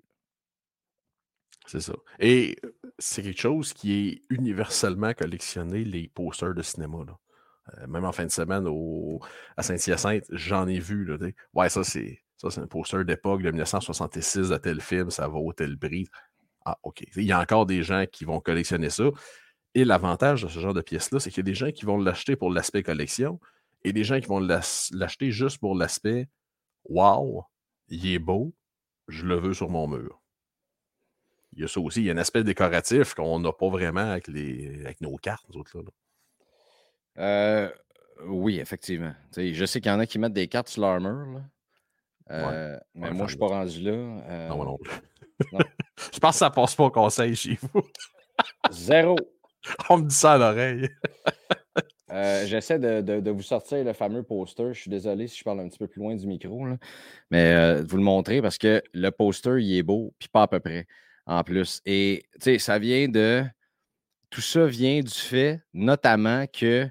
C'est ça. Et c'est quelque chose qui est universellement collectionné, les posters de cinéma. Là. Euh, même en fin de semaine au, à Saint-Hyacinthe, j'en ai vu. Là, ouais, ça c'est, ça, c'est un poster d'époque de dix-neuf cent soixante-six de tel film, ça vaut tel prix. Ah, OK. Il y a encore des gens qui vont collectionner ça. Et l'avantage de ce genre de pièces-là, c'est qu'il y a des gens qui vont l'acheter pour l'aspect collection et des gens qui vont l'acheter juste pour l'aspect wow, il est beau, je le veux sur mon mur. Il y a ça aussi. Il y a un aspect décoratif qu'on n'a pas vraiment avec, les, avec nos cartes, nous autres. Là, là. Euh, oui, effectivement. T'sais, je sais qu'il y en a qui mettent des cartes sur leur mur, là. Euh, Ouais. mais Ouais, moi, je ne suis pas rendu là. Euh, non, moi non plus. non. Je pense que ça passe pas au conseil chez vous. Zéro. On me dit ça à l'oreille. Euh, j'essaie de, de, de vous sortir le fameux poster. Je suis désolé si je parle un petit peu plus loin du micro, là. Mais euh, de vous le montrer parce que le poster, il est beau, puis pas à peu près, en plus. Et, tu sais, ça vient de... Tout ça vient du fait, notamment, que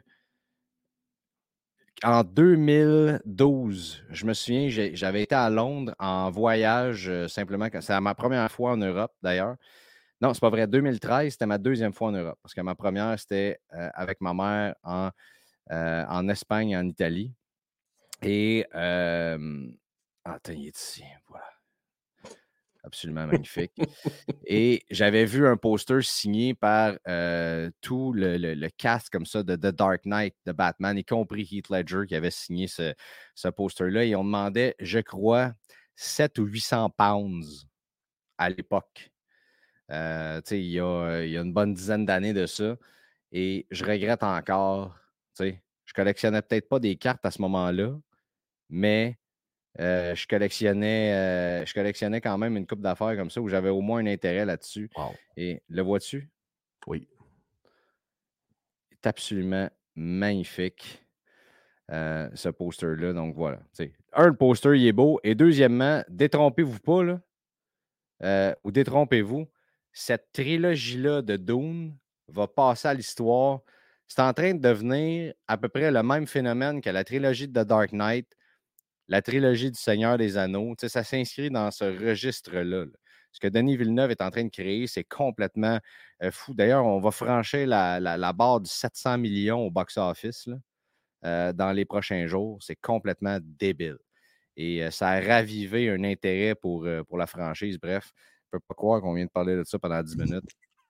en deux mille douze, je me souviens, j'ai, j'avais été à Londres en voyage, euh, simplement. C'est ma première fois en Europe, d'ailleurs. Non, c'est pas vrai. deux mille treize, c'était ma deuxième fois en Europe. Parce que ma première, c'était euh, avec ma mère en, euh, en Espagne et en Italie. Et. Euh, attends, il est ici. Voilà. Absolument magnifique. Et j'avais vu un poster signé par euh, tout le, le, le cast comme ça de The Dark Knight de Batman, y compris Heath Ledger qui avait signé ce, ce poster-là. Et on demandait, je crois, sept ou huit cents pounds à l'époque. Euh, il, y a, il y a une bonne dizaine d'années de ça. Et je regrette encore. Je collectionnais peut-être pas des cartes à ce moment-là, mais euh, je, collectionnais, euh, je collectionnais quand même une coupe d'affaires comme ça où j'avais au moins un intérêt là-dessus. Wow. Et le vois-tu? Oui. C'est absolument magnifique, euh, ce poster-là. Donc voilà. T'sais, un, le poster, il est beau. Et deuxièmement, détrompez-vous pas, là, euh, ou détrompez-vous, cette trilogie-là de Dune va passer à l'histoire. C'est en train de devenir à peu près le même phénomène que la trilogie de The Dark Knight, la trilogie du Seigneur des Anneaux. T'sais, ça s'inscrit dans ce registre-là. Là. Ce que Denis Villeneuve est en train de créer, c'est complètement euh, fou. D'ailleurs, on va franchir la, la, la barre du sept cents millions au box-office là, euh, dans les prochains jours. C'est complètement débile. Et euh, ça a ravivé un intérêt pour, euh, pour la franchise. Bref, je ne peux pas croire qu'on vient de parler de ça pendant dix minutes.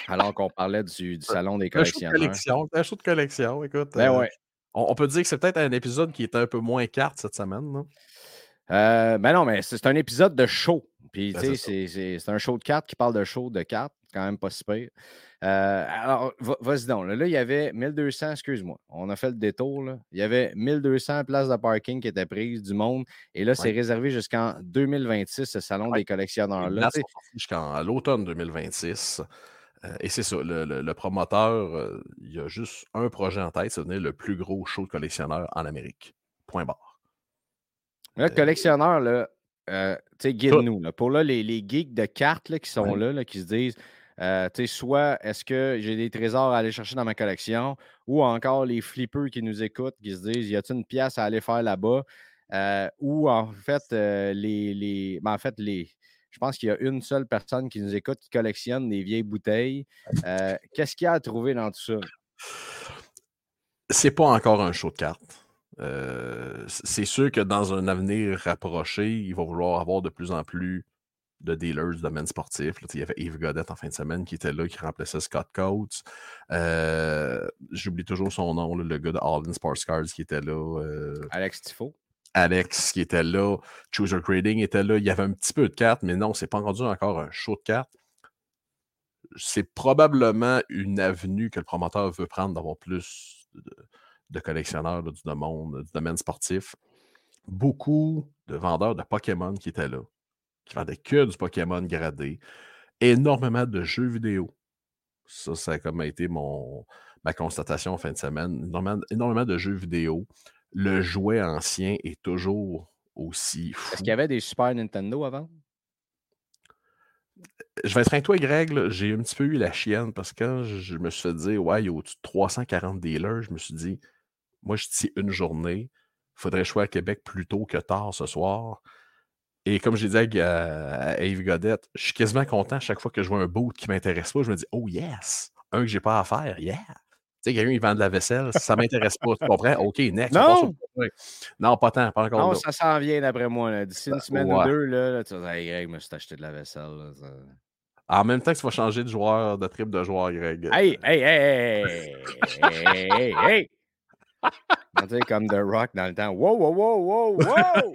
Alors qu'on parlait du, du salon des Un show de collectionneurs. collection, un show de collection, écoute. Ben euh, ouais. on, on peut dire que c'est peut-être un épisode qui était un peu moins carte cette semaine. Là. Euh, ben non, mais c'est c'est un épisode de show. Puis, Ben, tu sais, c'est ça. c'est- c'est c'est un show de cartes qui parle de show de cartes. C'est quand même pas si pire. Euh, alors, va- vas-y donc. Là, Là, il y avait mille deux cents, excuse-moi. On a fait le détour. Là. Il y avait mille deux cents places de parking qui étaient prises du monde. Et là, c'est Ouais. réservé jusqu'en deux mille vingt-six, ce salon Ouais. des Les collectionneurs-là. dates Tu sais, sont sorties jusqu'à l'automne deux mille vingt-six. Euh, et c'est ça, le, le- le promoteur, euh, il y a juste un projet en tête, c'est de devenir le plus gros show de collectionneurs en Amérique. Point barre. Là, collectionneur, là, euh, tu sais, guide-nous. Là. Pour là, les, les geeks de cartes là, qui sont Ouais. là, là, qui se disent, euh, tu sais, soit est-ce que j'ai des trésors à aller chercher dans ma collection, ou encore les flippers qui nous écoutent, qui se disent, y a-t-il une pièce à aller faire là-bas? Euh, ou en fait, euh, les, les, ben, en fait, les, je pense qu'il y a une seule personne qui nous écoute qui collectionne des vieilles bouteilles. Euh, Qu'est-ce qu'il y a à trouver dans tout ça? C'est pas encore un show de cartes. Euh, c'est sûr que dans un avenir rapproché, il va vouloir avoir de plus en plus de dealers du domaine sportif. Là, il y avait Yves Godette en fin de semaine qui était là, qui remplaçait Scott Coates. Euh, J'oublie toujours son nom, là, le gars de All In Sports Cards qui était là. Euh, Alex Tifo. Alex qui était là. Chooser Trading était là. Il y avait un petit peu de cartes, mais non, c'est pas rendu encore un show de cartes. C'est probablement une avenue que le promoteur veut prendre d'avoir plus de, de collectionneurs là, du, domaine, du domaine sportif. Beaucoup de vendeurs de Pokémon qui étaient là, qui vendaient que du Pokémon gradé. Énormément de jeux vidéo. Ça, ça a comme été mon, ma constatation en fin de semaine. Énormément, énormément de jeux vidéo. Le jouet ancien est toujours aussi fou. Est-ce qu'il y avait des Super Nintendo avant? Je vais être avec toi, Greg, là, j'ai un petit peu eu la chienne parce que quand je me suis fait dire, ouais, il y a au-dessus de trois cent quarante dealers, je me suis dit, moi, je dis une journée, il faudrait que je sois à Québec plus tôt que tard ce soir. Et comme je disais à, à Yves Godette, je suis quasiment content chaque fois que je vois un boot qui ne m'intéresse pas. Je me dis, oh yes, un que j'ai pas à faire, yeah. Tu sais, quelqu'un, il vend de la vaisselle, ça ne m'intéresse pas. Tu comprends? OK, next. Non! Non, pas tant, pas encore. Non, là. ça s'en vient d'après moi. D'ici une semaine ouais. ou deux, là, là, tu vas dire, hey, Greg, je me suis acheté de la vaisselle. Là, ça... En même temps que tu vas changer de joueur, de trip de joueur, Greg. Hey, hey, hey, hey, hey, hey, hey! On dirait comme The Rock dans le temps. Wow, wow, wow, wow, wow!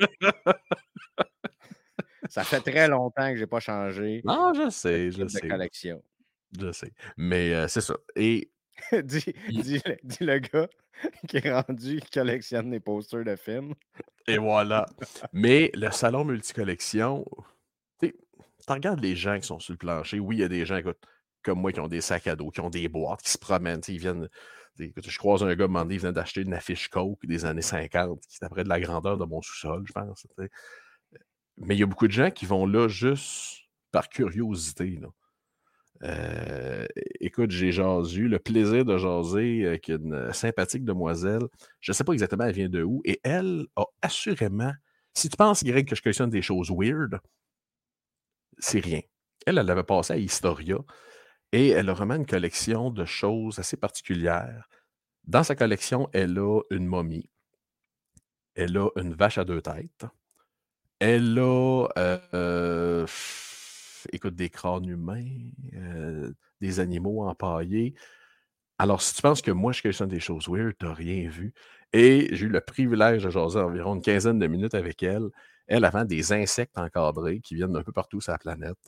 Ça fait très longtemps que je n'ai pas changé. Non, je sais, je de sais. collection. Je sais. Mais euh, c'est ça. Et. dis, dis, dis le gars qui est rendu, qui collectionne des posters de films. Et voilà. Mais le salon multicollection, tu regardes les gens qui sont sur le plancher. Oui, il y a des gens écoute, comme moi qui ont des sacs à dos, qui ont des boîtes, qui se promènent. Ils viennent. Écoute, je croise un gars, il vient d'acheter une affiche Coke des années cinquante, qui est à près de la grandeur de mon sous-sol, je pense. T'sais. Mais il y a beaucoup de gens qui vont là juste par curiosité. Là. Euh, écoute, j'ai jasé, le plaisir de jaser avec une sympathique demoiselle. Je ne sais pas exactement elle vient de où. Et elle a assurément, si tu penses, Greg, que je collectionne des choses weird, c'est rien. Elle, elle avait passé à Historia et elle a vraiment une collection de choses assez particulières. Dans sa collection, elle a une momie. Elle a une vache à deux têtes. Elle a... Euh, euh, écoute, des crânes humains, euh, des animaux empaillés. Alors, si tu penses que moi, je collectionne des choses weird, tu n'as rien vu. Et j'ai eu le privilège de jaser environ une quinzaine de minutes avec elle. Elle vend des insectes encadrés qui viennent d'un peu partout sur la planète.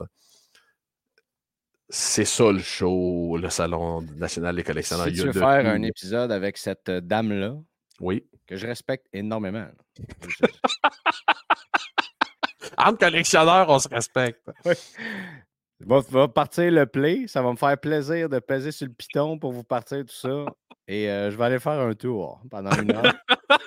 C'est ça le show, le Salon national des collectionneurs. Si tu veux faire un épisode avec cette dame-là, oui. que je respecte énormément. Entre collectionneurs, on se respecte. Oui. Va, va partir le play. Ça va me faire plaisir de peser sur le piton pour vous partir tout ça. Et euh, je vais aller faire un tour pendant une heure.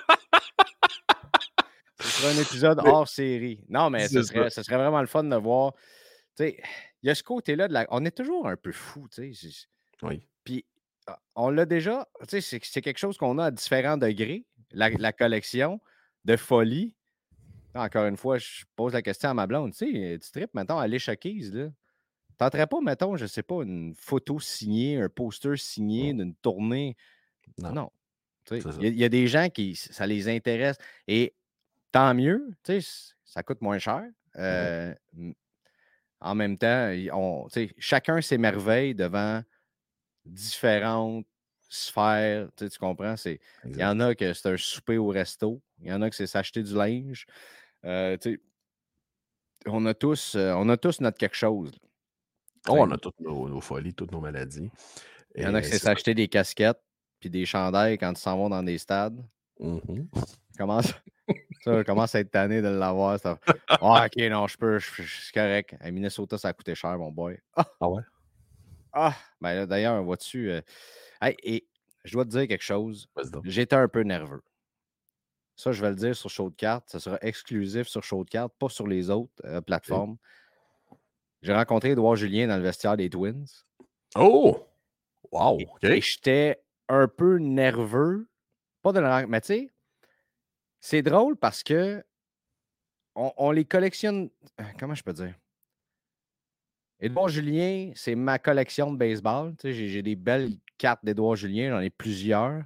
Ce sera un épisode mais, hors série. Non, mais ce serait, ce serait vraiment le fun de voir. Tu sais, il y a ce côté-là de la. On est toujours un peu fou, tu sais. Oui. Puis on l'a déjà. Tu sais, c'est quelque chose qu'on a à différents degrés. La, la collection de folie. Encore une fois, je pose la question à ma blonde. Tu sais, tu tripes, mettons, à l'échoquise, là. Tenterais pas, mettons, je sais pas, une photo signée, un poster signé d'une tournée? Non. non. Il y, y a des gens qui, ça les intéresse. Et tant mieux, tu sais, ça coûte moins cher. Euh, mmh. en même temps, on, chacun s'émerveille devant différentes sphères. Tu comprends? Il y en a que c'est un souper au resto. Il y en a que c'est s'acheter du linge. Euh, on, a tous, euh, on a tous notre quelque chose. Oh, on a toutes nos, nos folies, toutes nos maladies. Il y en a que c'est s'acheter des casquettes puis des chandails quand ils s'en vont dans des stades. Mm-hmm. Commence, ça, commence à être tanné de l'avoir. Ça. Ah, OK, non, je peux, je suis correct. À Minnesota, ça a coûté cher, mon boy. Ah, ah ouais? Ah, ben là, d'ailleurs, vois-tu... Euh... Hey, et je dois te dire quelque chose. J'étais un peu nerveux. Ça, je vais le dire sur Show de cartes. Ça sera exclusif sur Show de cartes, pas sur les autres euh, plateformes. Okay. J'ai rencontré Édouard Julien dans le vestiaire des Twins. Oh! Wow! Et, okay. et j'étais un peu nerveux. Pas de le rencontrer, mais tu sais, c'est drôle parce que on, on les collectionne... Comment je peux dire? Édouard Julien, c'est ma collection de baseball. Tu sais, j'ai, j'ai des belles cartes d'Édouard Julien, j'en ai plusieurs.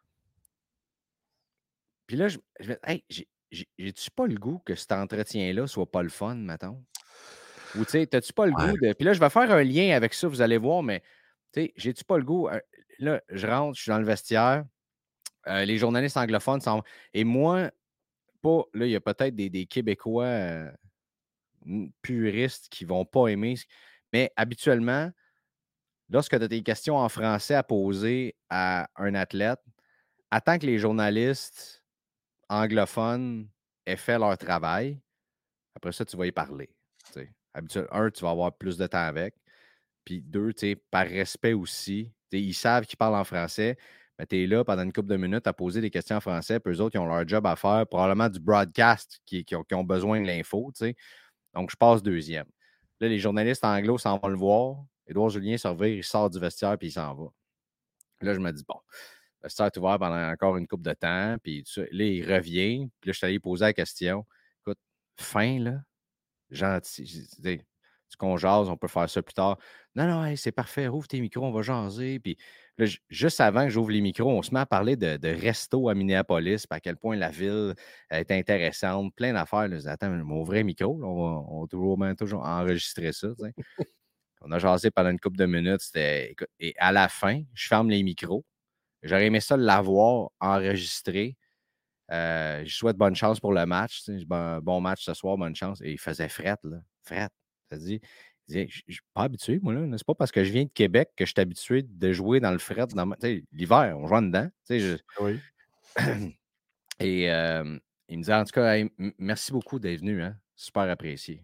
Puis là, je, je me dis, hey, j'ai, j'ai, j'ai-tu pas le goût que cet entretien-là soit pas le fun, mettons? Ou tu sais, t'as-tu pas le ouais. goût de. Puis là, je vais faire un lien avec ça, vous allez voir, mais tu sais, j'ai-tu pas le goût? Euh, là, je rentre, je suis dans le vestiaire, euh, les journalistes anglophones sont. Et moi, pas. Là, il y a peut-être des, des Québécois euh, puristes qui vont pas aimer. Mais habituellement, lorsque tu as des questions en français à poser à un athlète, attends que les journalistes anglophones aient fait leur travail. Après ça, tu vas y parler. Habituellement, un, tu vas avoir plus de temps avec. Puis deux, par respect aussi, ils savent qu'ils parlent en français. Ben, tu es là pendant une couple de minutes à poser des questions en français. Puis eux autres, ils ont leur job à faire, probablement du broadcast qui, qui, ont, qui ont besoin de l'info. T'sais. Donc, je passe deuxième. Là, les journalistes anglo s'en vont le voir. Édouard Julien se revire, il sort du vestiaire puis il s'en va. Là, je me dis, bon, le vestiaire est ouvert pendant encore une couple de temps. Puis là, il revient. Puis là, je suis allé poser la question. Écoute, fin, là, gentil. Ce qu'on jase, on peut faire ça plus tard. Non, non, hey, c'est parfait, ouvre tes micros, on va jaser. Puis là, juste avant que j'ouvre les micros, on se met à parler de, de resto à Minneapolis, puis à quel point la ville est intéressante, plein d'affaires. Là. Attends, mon vrai micro, là, on va on toujours, on toujours enregistrer ça. On a jasé pendant une couple de minutes. C'était, et à la fin, je ferme les micros. J'aurais aimé ça l'avoir enregistré. Euh, je souhaite bonne chance pour le match. Bon, bon match ce soir, bonne chance. Et il faisait fret, là. Fret. Ça dit, je ne suis pas habitué, moi, là. C'est pas parce que je viens de Québec que je suis habitué de jouer dans le fret. Dans ma... L'hiver, on joue dedans. Je... Oui. Et euh, il me disait, en tout cas, hey, m- merci beaucoup d'être venu. Hein? Super apprécié.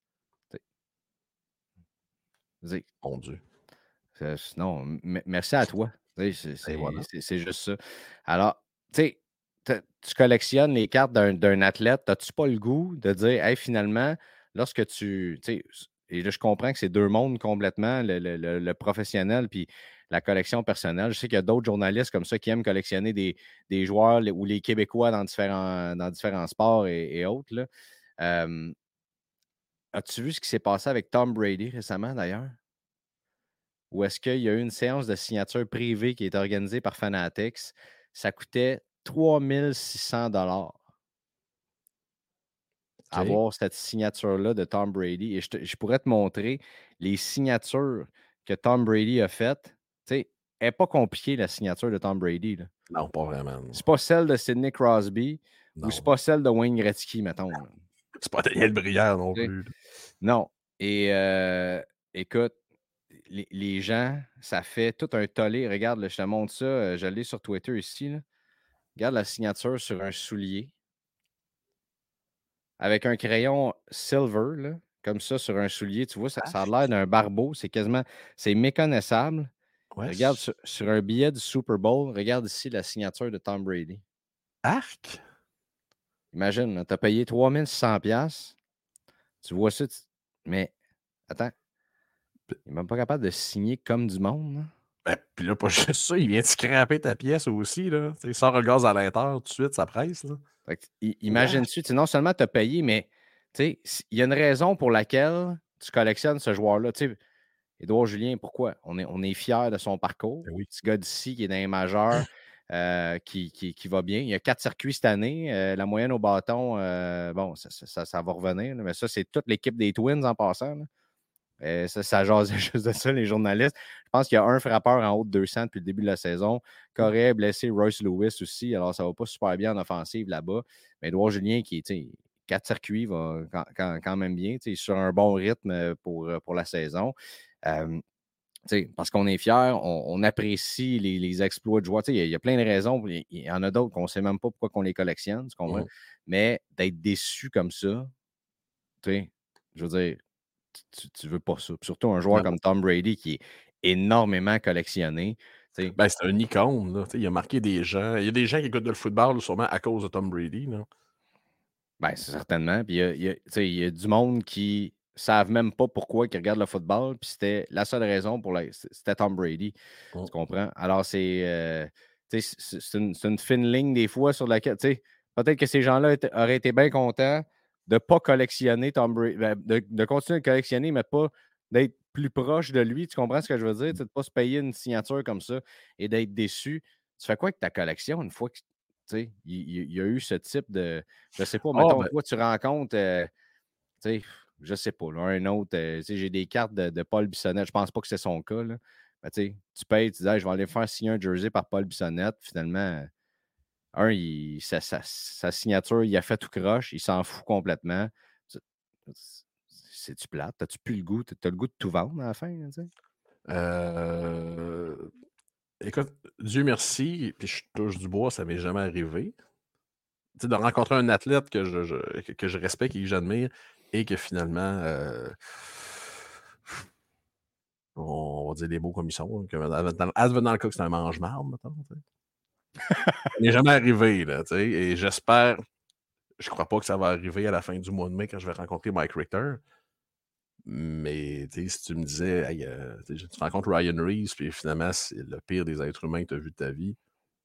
T'sais. Mon Dieu. Non, m- merci à toi. C'est, c'est, voilà. c'est, c'est juste ça. Alors, tu sais, tu collectionnes les cartes d'un, d'un athlète, as-tu pas le goût de dire, hey, finalement, lorsque tu. Et là, je comprends que c'est deux mondes complètement, le, le, le, le professionnel puis la collection personnelle. Je sais qu'il y a d'autres journalistes comme ça qui aiment collectionner des, des joueurs ou les Québécois dans différents, dans différents sports et, et autres. Là. Euh, as-tu vu ce qui s'est passé avec Tom Brady récemment, d'ailleurs? Ou est-ce qu'il y a eu une séance de signature privée qui est organisée par Fanatics? Ça coûtait trois mille six cents dollars okay. avoir cette signature-là de Tom Brady. Et je, te, je pourrais te montrer les signatures que Tom Brady a faites. Tu sais, elle n'est pas compliquée, la signature de Tom Brady. Là. Non, pas vraiment. Non. C'est pas celle de Sidney Crosby non. Ou c'est pas celle de Wayne Gretzky, mettons. Là. C'est pas Daniel Brière non plus. Là. Non. Et euh, écoute, Les, les gens, ça fait tout un tollé. Regarde, là, je te montre ça. Je l'ai sur Twitter ici. Là. Regarde la signature sur un soulier. Avec un crayon silver, là, comme ça, sur un soulier. Tu vois, ça, ça a l'air d'un barbeau. C'est quasiment... C'est méconnaissable. Ouais, regarde sur, sur un billet du Super Bowl. Regarde ici la signature de Tom Brady. Arc! Imagine, tu as payé trois mille six cents dollars. Tu vois ça, tu... mais attends. Il n'est même pas capable de signer comme du monde. Hein? Ben, puis là, pas juste ça, il vient de scraper ta pièce aussi. Là. Il sort le gaz à l'intérieur tout de suite, ça presse. Là. Fait que, imagine-tu, ouais. Non seulement tu as payé, mais il y a une raison pour laquelle tu collectionnes ce joueur-là. Édouard Julien, pourquoi? On est, on est fiers de son parcours. Ben oui. Ce gars d'ici qui est dans les majeurs, euh, qui, qui, qui va bien. Il y a quatre circuits cette année. Euh, la moyenne au bâton, euh, bon, ça, ça, ça va revenir. Là, mais ça, c'est toute l'équipe des Twins en passant. Là. Euh, ça, ça jasait juste de ça, les journalistes. Je pense qu'il y a un frappeur en haut de deux cents depuis le début de la saison. Correa est blessé, Royce Lewis aussi. Alors, ça va pas super bien en offensive là-bas. Mais Édouard Julien, qui est quatre circuits, va quand, quand, quand même bien. Sur un bon rythme pour, pour la saison. Euh, parce qu'on est fiers, on, on apprécie les, les exploits de joueurs. Il y, il y a plein de raisons. Il y en a d'autres qu'on ne sait même pas pourquoi on les collectionne, tu comprends? Mmh. Mais d'être déçu comme ça, je veux dire, tu ne veux pas ça. Puis surtout un joueur non. comme Tom Brady qui est énormément collectionné. Ben, c'est un icône. Là. Il a marqué des gens. Il y a des gens qui écoutent le football sûrement à cause de Tom Brady. Là. Ben, c'est certainement. Puis il y a, il y a, il y a du monde qui ne savent même pas pourquoi ils regardent le football. Puis c'était la seule raison pour la... C'était Tom Brady. Oh. Tu comprends? Alors, c'est, euh, c'est, une, c'est une fine ligne des fois sur laquelle... Peut-être que ces gens-là auraient été bien contents de ne pas collectionner Tom Brady, de, de continuer de collectionner, mais pas d'être plus proche de lui. Tu comprends ce que je veux dire? De ne pas se payer une signature comme ça et d'être déçu. Tu fais quoi avec ta collection une fois que il, il y a eu ce type de... Je ne sais pas, mettons, oh, ben... toi, tu rencontres, euh, tu sais, je sais pas, là, un autre, euh, j'ai des cartes de, de Paul Bissonnette. Je pense pas que c'est son cas, là. Ben, tu payes, tu dis, hey, je vais aller faire signer un jersey par Paul Bissonnette. Finalement, un, il, sa, sa, sa signature, il a fait tout croche, il s'en fout complètement. C'est-tu plate? T'as-tu plus le goût? T'as le goût de tout vendre à la fin? Tu sais? Euh... Écoute, Dieu merci, puis je touche du bois, ça m'est jamais arrivé. T'sais, de rencontrer un athlète que je, je, que je respecte et que j'admire et que finalement, euh, on va dire des mots comme ils sont. Que dans, advenant le cas que c'est un mange-marde, mettons. Ça m'est jamais arrivé, là, t'sais, et j'espère, je crois pas que ça va arriver à la fin du mois de mai quand je vais rencontrer Mike Richter. Mais si tu me disais, hey, euh, tu rencontres Ryan Reeves, puis finalement, c'est le pire des êtres humains que tu as vu de ta vie.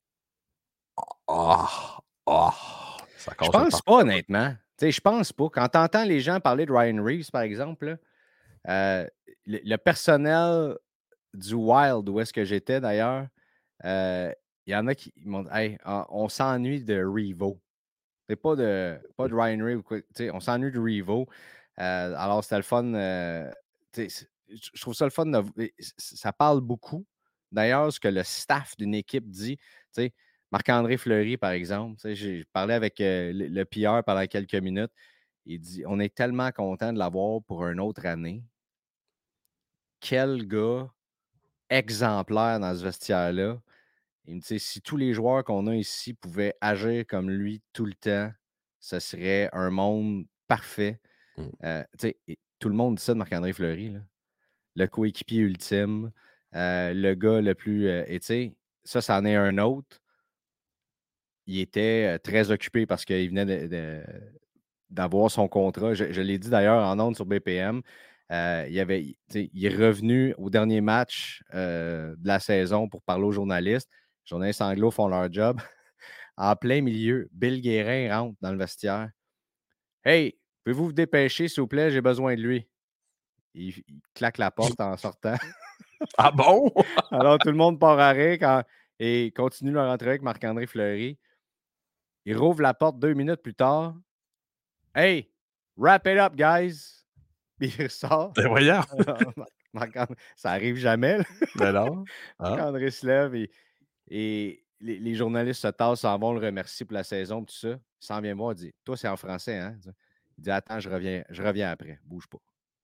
Ah! Oh, oh, ça je pense pas, honnêtement. Je pense pas. Quand tu entends les gens parler de Ryan Reeves, par exemple, là, euh, le, le personnel du Wild, où est-ce que j'étais d'ailleurs, il euh, y en a qui m'ont dit hey, on s'ennuie de Revo. C'est pas de, pas de Ryan Reeves. On s'ennuie de Revo. Euh, alors, c'était le fun. Euh, je trouve ça le fun. De, ça parle beaucoup. D'ailleurs, ce que le staff d'une équipe dit, Marc-André Fleury, par exemple, j'ai parlé avec euh, le, le P R pendant quelques minutes. Il dit on est tellement content de l'avoir pour une autre année. Quel gars exemplaire dans ce vestiaire-là. Il me dit si tous les joueurs qu'on a ici pouvaient agir comme lui tout le temps, ce serait un monde parfait. Mm. Euh, tout le monde dit ça de Marc-André Fleury. Là. Le coéquipier ultime, euh, le gars le plus. Euh, et tu sais, ça, c'en est un autre. Il était euh, très occupé parce qu'il venait de, de, d'avoir son contrat. Je, je l'ai dit d'ailleurs en ondes sur B P M. Euh, il, avait, il est revenu au dernier match euh, de la saison pour parler aux journalistes. Les journalistes anglo font leur job. En plein milieu, Bill Guérin rentre dans le vestiaire. « Hey, pouvez-vous vous dépêcher, s'il vous plaît? J'ai besoin de lui. » Il, il claque la porte en sortant. Ah bon? Alors, tout le monde part à rire quand, et continue leur entrée avec Marc-André Fleury. Il rouvre la porte deux minutes plus tard. « Hey, wrap it up, guys! » Puis il ressort. Ben voyons! Ça arrive jamais. Là. Ben non. Ah. Marc-André se lève et, et les, les journalistes se tassent, s'en vont le remercier pour la saison, tout ça. Il s'en vient voir, il dit « Toi, c'est en français, hein? » Il dit « Attends, je reviens, je reviens après. Bouge pas. »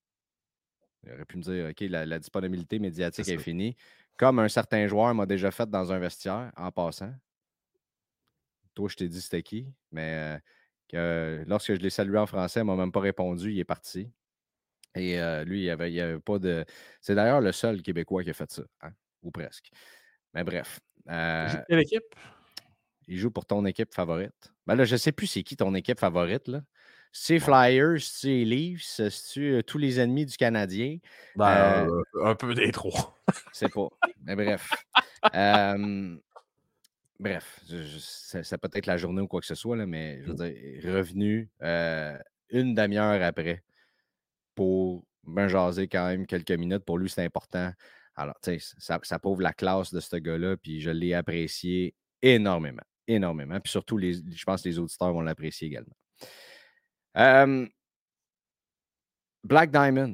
Il aurait pu me dire « OK, la, la disponibilité médiatique est, est finie. » Comme un certain joueur m'a déjà fait dans un vestiaire, en passant. Toi, je t'ai dit c'était qui, mais... Euh, que lorsque je l'ai salué en français, il ne m'a même pas répondu, il est parti. Et euh, lui, il n'y avait, avait pas de... C'est d'ailleurs le seul Québécois qui a fait ça, hein? Ou presque. Mais bref. Euh, il joue pour quelle équipe? Il joue pour ton équipe favorite. Ben là, je ne sais plus c'est qui ton équipe favorite, là. C'est Flyers, c'est Leafs, c'est euh, tous les ennemis du Canadien. Ben, euh, euh, un peu des trois. C'est pas. Mais bref. euh, Bref, je, je, ça, ça peut être la journée ou quoi que ce soit, là, mais je veux dire, revenu euh, une demi-heure après pour me jaser quand même quelques minutes. Pour lui, c'est important. Alors, tu sais, ça, ça prouve la classe de ce gars-là, puis je l'ai apprécié énormément, énormément. Puis surtout, les, je pense que les auditeurs vont l'apprécier également. Euh, Black Diamond.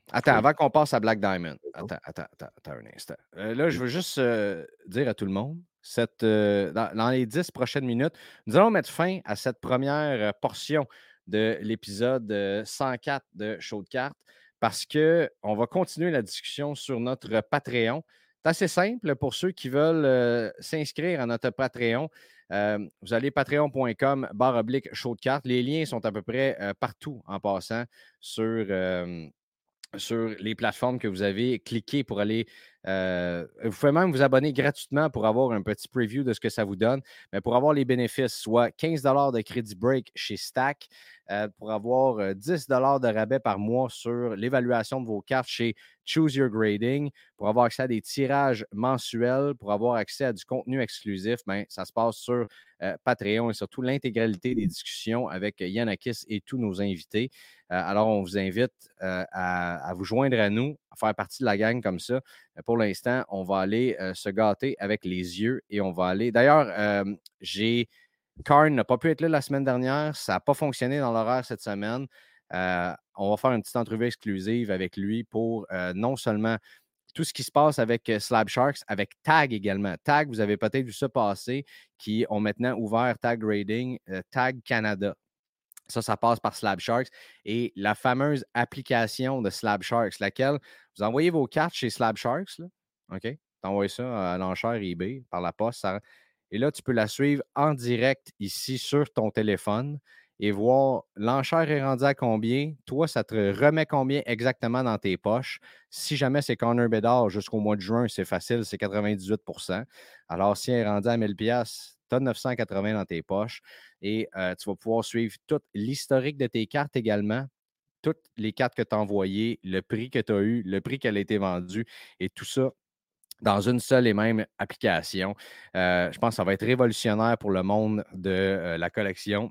Attends, Oui. avant qu'on passe à Black Diamond. Attends, attends, attends, attends un instant. Euh, là, je veux juste euh, dire à tout le monde, cette, euh, dans, dans les dix prochaines minutes, nous allons mettre fin à cette première euh, portion de l'épisode euh, cent quatre de Show de cartes parce qu'on va continuer la discussion sur notre Patreon. C'est assez simple pour ceux qui veulent euh, s'inscrire à notre Patreon. Euh, vous allez patreon.com barre oblique Show de cartes. Les liens sont à peu près euh, partout en passant sur... Euh, sur les plateformes que vous avez, cliquez pour aller. Euh, vous pouvez même vous abonner gratuitement pour avoir un petit preview de ce que ça vous donne. Mais pour avoir les bénéfices, soit quinze dollars de crédit break chez Stack, euh, pour avoir euh, dix dollars de rabais par mois sur l'évaluation de vos cartes chez Choose Your Grading, pour avoir accès à des tirages mensuels, pour avoir accès à du contenu exclusif, ben, ça se passe sur euh, Patreon et surtout l'intégralité des discussions avec Yanakis et tous nos invités. Euh, alors, on vous invite euh, à, à vous joindre à nous, à faire partie de la gang comme ça. Euh, pour l'instant, on va aller euh, se gâter avec les yeux et on va aller. D'ailleurs, euh, j'ai. Karn n'a pas pu être là la semaine dernière. Ça n'a pas fonctionné dans l'horaire cette semaine. Euh, on va faire une petite entrevue exclusive avec lui pour euh, non seulement tout ce qui se passe avec euh, Slab Sharks, avec Tag également. Tag, vous avez peut-être vu ça passer, qui ont maintenant ouvert Tag Grading, euh, Tag Canada. Ça, ça passe par Slab Sharks. Et la fameuse application de Slab Sharks, laquelle vous envoyez vos cartes chez Slab Sharks, là, OK? Tu envoies ça à l'enchère eBay par la poste. Ça... Et là, tu peux la suivre en direct ici sur ton téléphone et voir l'enchère est rendue à combien. Toi, ça te remet combien exactement dans tes poches. Si jamais c'est Connor Bedard jusqu'au mois de juin, c'est facile, c'est quatre-vingt-dix-huit pour cent. Alors, si elle est rendue à mille dollars, tu as neuf cent quatre-vingts dans tes poches. Et euh, tu vas pouvoir suivre tout l'historique de tes cartes également, toutes les cartes que tu as envoyées, le prix que tu as eu, le prix qu'elle a été vendue et tout ça dans une seule et même application. Euh, je pense que ça va être révolutionnaire pour le monde de euh, la collection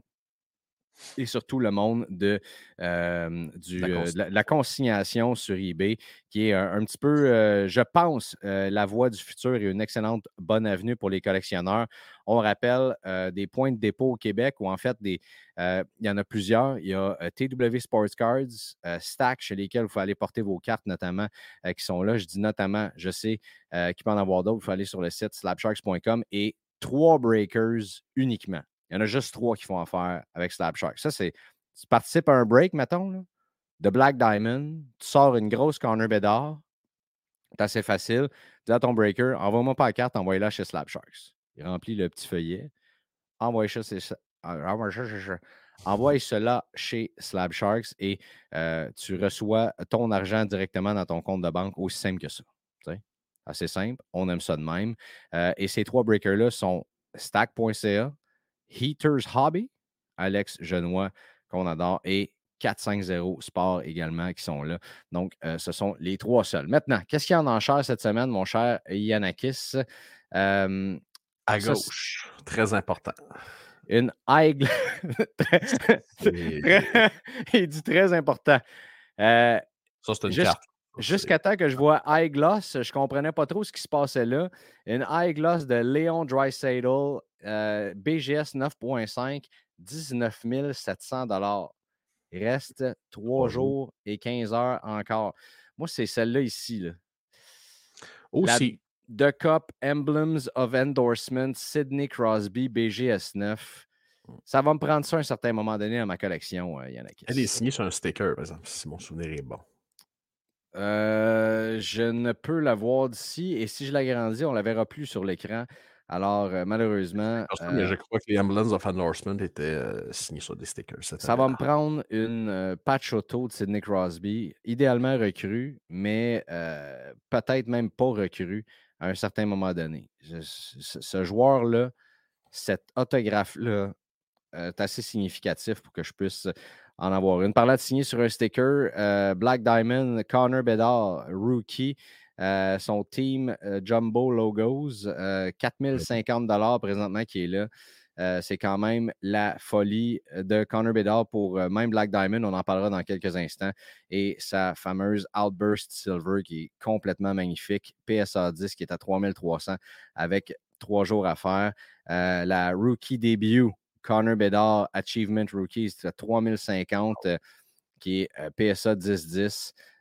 et surtout le monde de, euh, du, La euh, de, la, de la consignation. consignation sur eBay, qui est un, un petit peu, euh, je pense, euh, la voie du futur et une excellente bonne avenue pour les collectionneurs. On rappelle euh, des points de dépôt au Québec où, en fait, des, euh, il y en a plusieurs. Il y a euh, T W Sports Cards, euh, Stack, chez lesquels vous pouvez aller porter vos cartes, notamment, euh, qui sont là. Je dis notamment, je sais euh, qu'il peut en avoir d'autres. Il faut aller sur le site slab sharks point com et trois breakers uniquement. Il y en a juste trois qui font affaire avec Slab Shark. Ça, c'est. Tu participes à un break, mettons, là, de Black Diamond, tu sors une grosse Connor Bedard, c'est assez facile. Tu dis à ton breaker, envoie-moi pas la carte, envoie-la chez Slab Sharks. Il remplit le petit feuillet. Envoie ça, c'est ça. Envoie, ça, c'est ça. Envoie cela chez Slab Sharks et euh, tu reçois ton argent directement dans ton compte de banque, aussi simple que ça. T'sais? Assez simple. On aime ça de même. Euh, et ces trois breakers-là sont stack point c a, Heaters Hobby, Alex Genois, qu'on adore, et quatre cent cinquante Sport également qui sont là. Donc, euh, ce sont les trois seuls. Maintenant, qu'est-ce qu'il y a en enchère cette semaine, mon cher Yanakis? Euh, à ça, gauche, très important. Une high... Il dit très important. Euh, ça, c'est une juste... carte. Jusqu'à temps que je vois High Gloss, je ne comprenais pas trop ce qui se passait là. Une High Gloss de Léon Draisaitl, euh, B G S neuf point cinq, dix-neuf mille sept cents dollars. Il reste trois jours et quinze heures encore. Moi, c'est celle-là ici. Là. Aussi. La The Cup Emblems of Endorsement, Sidney Crosby, B G S neuf. Ça va me prendre ça à un certain moment donné dans ma collection, euh, Yannick. Elle est signée sur un sticker, par exemple, si mon souvenir est bon. Euh, je ne peux la voir d'ici et si je l'agrandis, on ne la verra plus sur l'écran. Alors, euh, malheureusement. Euh, mais je crois que les Emblems of Endorsement étaient euh, signés sur des stickers. Ça va me prendre une euh, patch auto de Sidney Crosby, idéalement recrue, mais euh, peut-être même pas recrue à un certain moment donné. Je, ce, ce joueur-là, cet autographe-là, euh, est assez significatif pour que je puisse en avoir une. Par là de signer sur un sticker, euh, Black Diamond, Connor Bedard, rookie, euh, son team euh, Jumbo Logos, euh, quatre mille cinquante dollars présentement qui est là. Euh, c'est quand même la folie de Connor Bedard pour euh, même Black Diamond. On en parlera dans quelques instants. Et sa fameuse Outburst Silver qui est complètement magnifique. P S A dix qui est à trois mille trois cents avec trois jours à faire. Euh, la Rookie Debut Connor Bedard Achievement Rookie, c'est à trois mille cinquante, euh, qui est euh, P S A dix dix.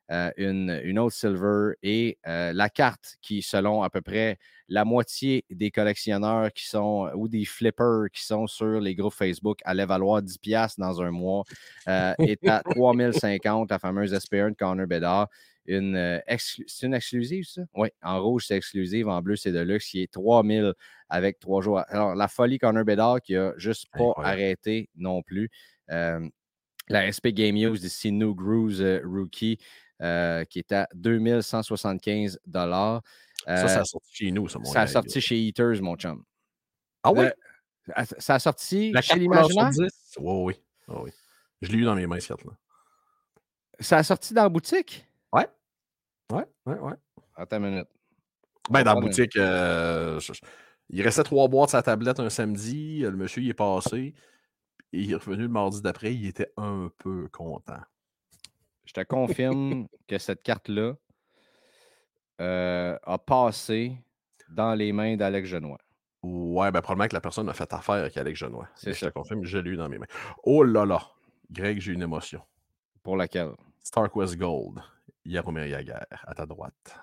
euh, une, une autre Silver et euh, la carte qui, selon à peu près la moitié des collectionneurs qui sont ou des flippers qui sont sur les groupes Facebook allait valoir dix dollars dans un mois, euh, est à trois mille cinquante, la fameuse S P un de Connor Bedard. Une, euh, exclu- c'est une exclusive, ça? Oui, en rouge, c'est exclusive, en bleu, c'est de luxe, qui est trois mille avec trois jours. Alors, la folie Connor Bedard qui a juste pas Incroyable. arrêté non plus. Euh, la S P Game News ici, New Grooves euh, Rookie, euh, qui est à deux mille cent soixante-quinze dollars. Euh, Ça, ça a sorti chez nous, ça, mon ça a Greg. sorti chez Eaters, mon chum. Ah oui? Le- ça a sorti La chez carte couleur sur l'Imaginaire? dix? Oui, oui. Oh, oui. Je l'ai eu dans mes mains, cette carte-là. Ça a sorti dans la boutique? Ouais. Ouais, ouais, ouais. Attends une minute. Ben, dans la Ouais, boutique, euh, je- je- il restait trois boîtes sur la tablette un samedi. Le monsieur, il est passé. Il est revenu le mardi d'après. Il était un peu content. Je te confirme que cette carte-là euh, a passé dans les mains d'Alex Genois. Ouais, ben probablement que la personne a fait affaire avec Alex Genois. C'est Mais je ça. te confirme, je l'ai eu dans mes mains. Oh là là! Greg, j'ai une émotion. Pour laquelle? StarQuest Gold. Jaromir Jagr, à ta droite.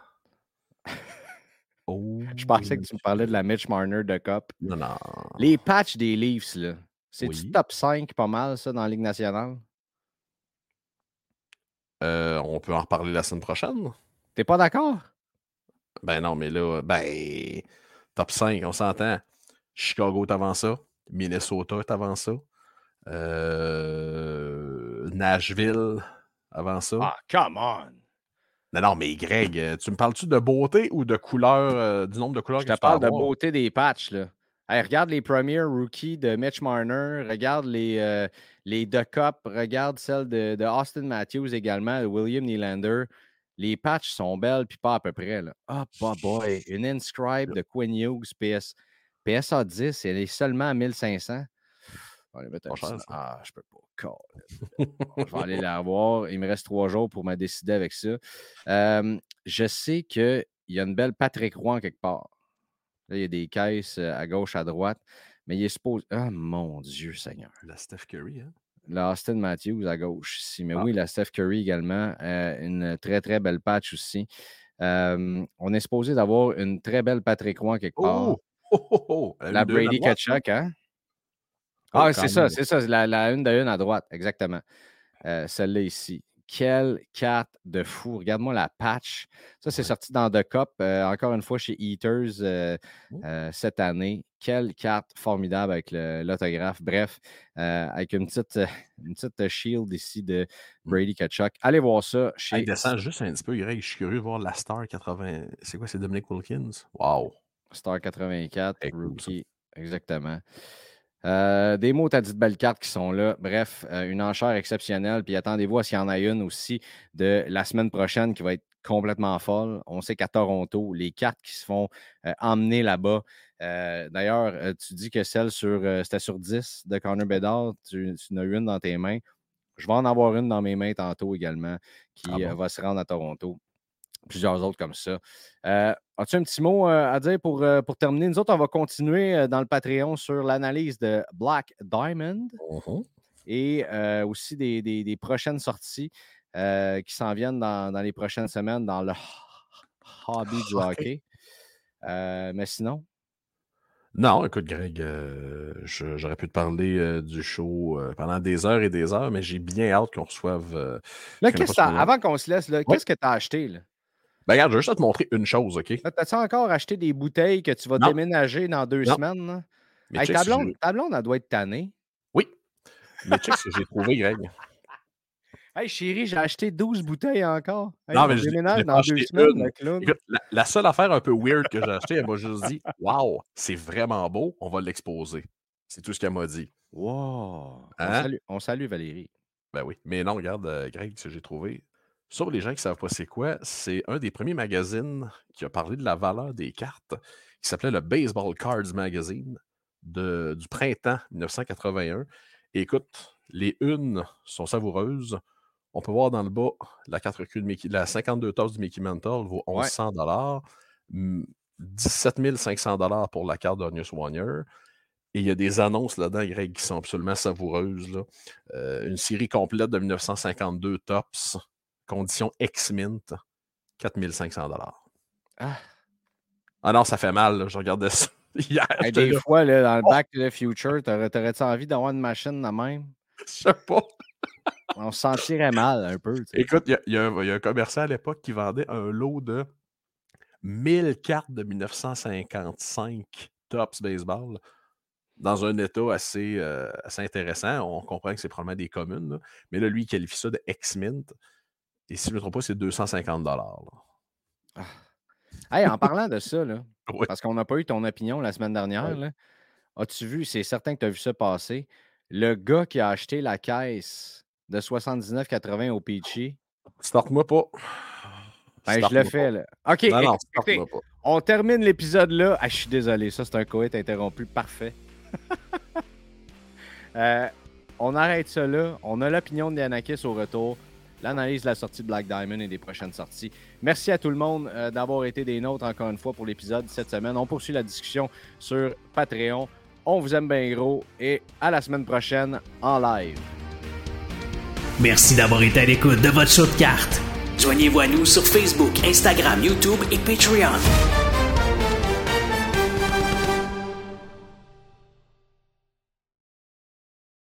Oh, Je pensais que tu me parlais de la Mitch Marner de Cup. Non, non. Les patchs des Leafs, là. C'est-tu Oui. top cinq pas mal, ça, dans la Ligue nationale? Euh, on peut en reparler la semaine prochaine? T'es pas d'accord? Ben non, mais là, ben, top cinq, on s'entend. Chicago est avant ça. Minnesota est avant ça. Euh, Nashville avant ça. Ah, come on! Non, non, mais Greg, euh, tu me parles-tu de beauté ou de couleur, euh, du nombre de couleurs Je que te tu peux parle de avoir? beauté des patchs, là. Hey, regarde les premiers rookies de Mitch Marner, regarde les, euh, les The Cup, regarde celle de, de Austin Matthews également, de William Nylander. Les patchs sont belles, puis pas à peu près. Là. Oh, bah boy, une Inscribe de Quinn Hughes, P S, P S A dix, elle est seulement à mille cinq cents. On va aller mettre un Pas cher, petit- ça. Ah, je peux pas. Je vais aller la voir. Il me reste trois jours pour me décider avec ça. Euh, je sais qu'il y a une belle Patrick Roy quelque part. Là, il y a des caisses à gauche, à droite. Mais il est supposé. Ah, mon Dieu, Seigneur. La Steph Curry, hein? La Austin Matthews à gauche ici. Mais Ah. oui, la Steph Curry également. Euh, une très, très belle patch aussi. Euh, on est supposé d'avoir une très belle Patrick Roy quelque part. Oh! Oh, oh, oh! La une de une à Brady droite, Tkachuk, hein? Oh, Ah, quand c'est ça, même. c'est ça. La, la une de une à droite, exactement. Euh, celle-là ici. Quelle carte de fou. Regarde-moi la patch. Ça, c'est Ouais. sorti dans The Cup, euh, encore une fois chez Eaters euh, euh, cette année. Quelle carte formidable avec le- l'autographe. Bref, euh, avec une petite, euh, une petite shield ici de Brady Tkachuk. Allez voir ça chez Hey, descends juste un petit peu, Greg. Je suis curieux de voir la Star quatre-vingts. C'est quoi, c'est Dominic Wilkins? Wow! Star quatre-vingt-quatre, Très cool, Rookie. Exactement. Euh, des mots, tu as dit de belles cartes qui sont là. Bref, euh, une enchère exceptionnelle. Puis attendez-vous à s'il y en a une aussi de la semaine prochaine qui va être complètement folle. On sait qu'à Toronto, les cartes qui se font euh, emmener là-bas. Euh, d'ailleurs, euh, tu dis que celle sur euh, c'était sur dix de Connor Bedard. Tu, tu en as une dans tes mains. Je vais en avoir une dans mes mains tantôt également qui Ah bon? euh, va se rendre à Toronto. Plusieurs autres comme ça. Euh, as-tu un petit mot euh, à dire pour, euh, pour terminer? Nous autres, on va continuer euh, dans le Patreon sur l'analyse de Black Diamond Uh-huh. et euh, aussi des, des, des prochaines sorties euh, qui s'en viennent dans, dans les prochaines semaines dans le hobby du hockey. Euh, mais sinon, Non, écoute, Greg, euh, je- j'aurais pu te parler euh, du show euh, pendant des heures et des heures, mais j'ai bien hâte qu'on reçoive. euh, là, je connais qu'est-ce pas que son t'as- nom. avant qu'on se laisse, là, qu'est-ce que tu as acheté? Là? Ben, regarde, je veux juste te montrer une chose, OK? Là, t'as-tu encore acheté des bouteilles que tu vas Non. déménager dans deux Non. semaines? Là? Mais Hey, check ta, si j'ai- blonde, ta blonde, elle doit être tannée. Oui. Mais check ce que j'ai trouvé, Greg. Hey chérie, j'ai acheté douze bouteilles encore. Hey, Non, on mais je- déménage j'ai dans pas deux acheté semaines, une. le clown. Écoute, la, la seule affaire un peu weird que j'ai achetée, elle m'a juste dit waouh, c'est vraiment beau, on va l'exposer. C'est tout ce qu'elle m'a dit. Wow! On, Hein? salue, on salue Valérie. Ben oui. Mais non, regarde, euh, Greg, ce que j'ai trouvé. Sur les gens qui ne savent pas c'est quoi, c'est un des premiers magazines qui a parlé de la valeur des cartes, qui s'appelait le Baseball Cards Magazine de, du printemps dix-neuf cent quatre-vingt-un. Et écoute, les unes sont savoureuses. On peut voir dans le bas la carte recul de Mickey, la cinquante-deux tasses du Mickey Mantle vaut mille cent dollars, dix-sept mille cinq cents dollars pour la carte d'Onius Warrior. Et il y a des annonces là-dedans, Greg, qui sont absolument savoureuses. Là. Euh, une série complète de dix-neuf cent cinquante-deux tops condition X-Mint, quatre mille cinq cents dollars. Ah. ah non, ça fait mal, là. Je regardais ça hier. Hey, des là. fois, là, dans le Back to the Future, t'aurais, t'aurais-tu envie d'avoir une machine de même? Je sais pas. On se sentirait mal un peu. T'sais. Écoute, il y, y, y a un commerçant à l'époque qui vendait un lot de mille cartes de dix-neuf cent cinquante-cinq Topps Baseball dans un état assez, euh, assez intéressant. On comprend que c'est probablement des communes, là. Mais là, lui, il qualifie ça de X-Mint. Et si je ne me trompe pas, c'est deux cent cinquante dollars. Ah. Hey, en parlant de ça, là, oui. parce qu'on n'a pas eu ton opinion la semaine dernière, oui. là, as-tu vu, c'est certain que tu as vu ça passer, le gars qui a acheté la caisse de soixante-dix-neuf quatre-vingts au Peachy. Starte-moi pas. Ben, Starte je le fais, là. OK, non, non, écoutez, pas. On termine l'épisode là. Ah, je suis désolé, ça, c'est un coït interrompu. Parfait. euh, on arrête ça là. On a l'opinion de Yanakis au retour. L'analyse de la sortie de Black Diamond et des prochaines sorties. Merci à tout le monde euh, d'avoir été des nôtres encore une fois pour l'épisode cette semaine. On poursuit la discussion sur Patreon. On vous aime bien gros et à la semaine prochaine en live. Merci d'avoir été à l'écoute de votre show de cartes. Joignez-vous à nous sur Facebook, Instagram, YouTube et Patreon.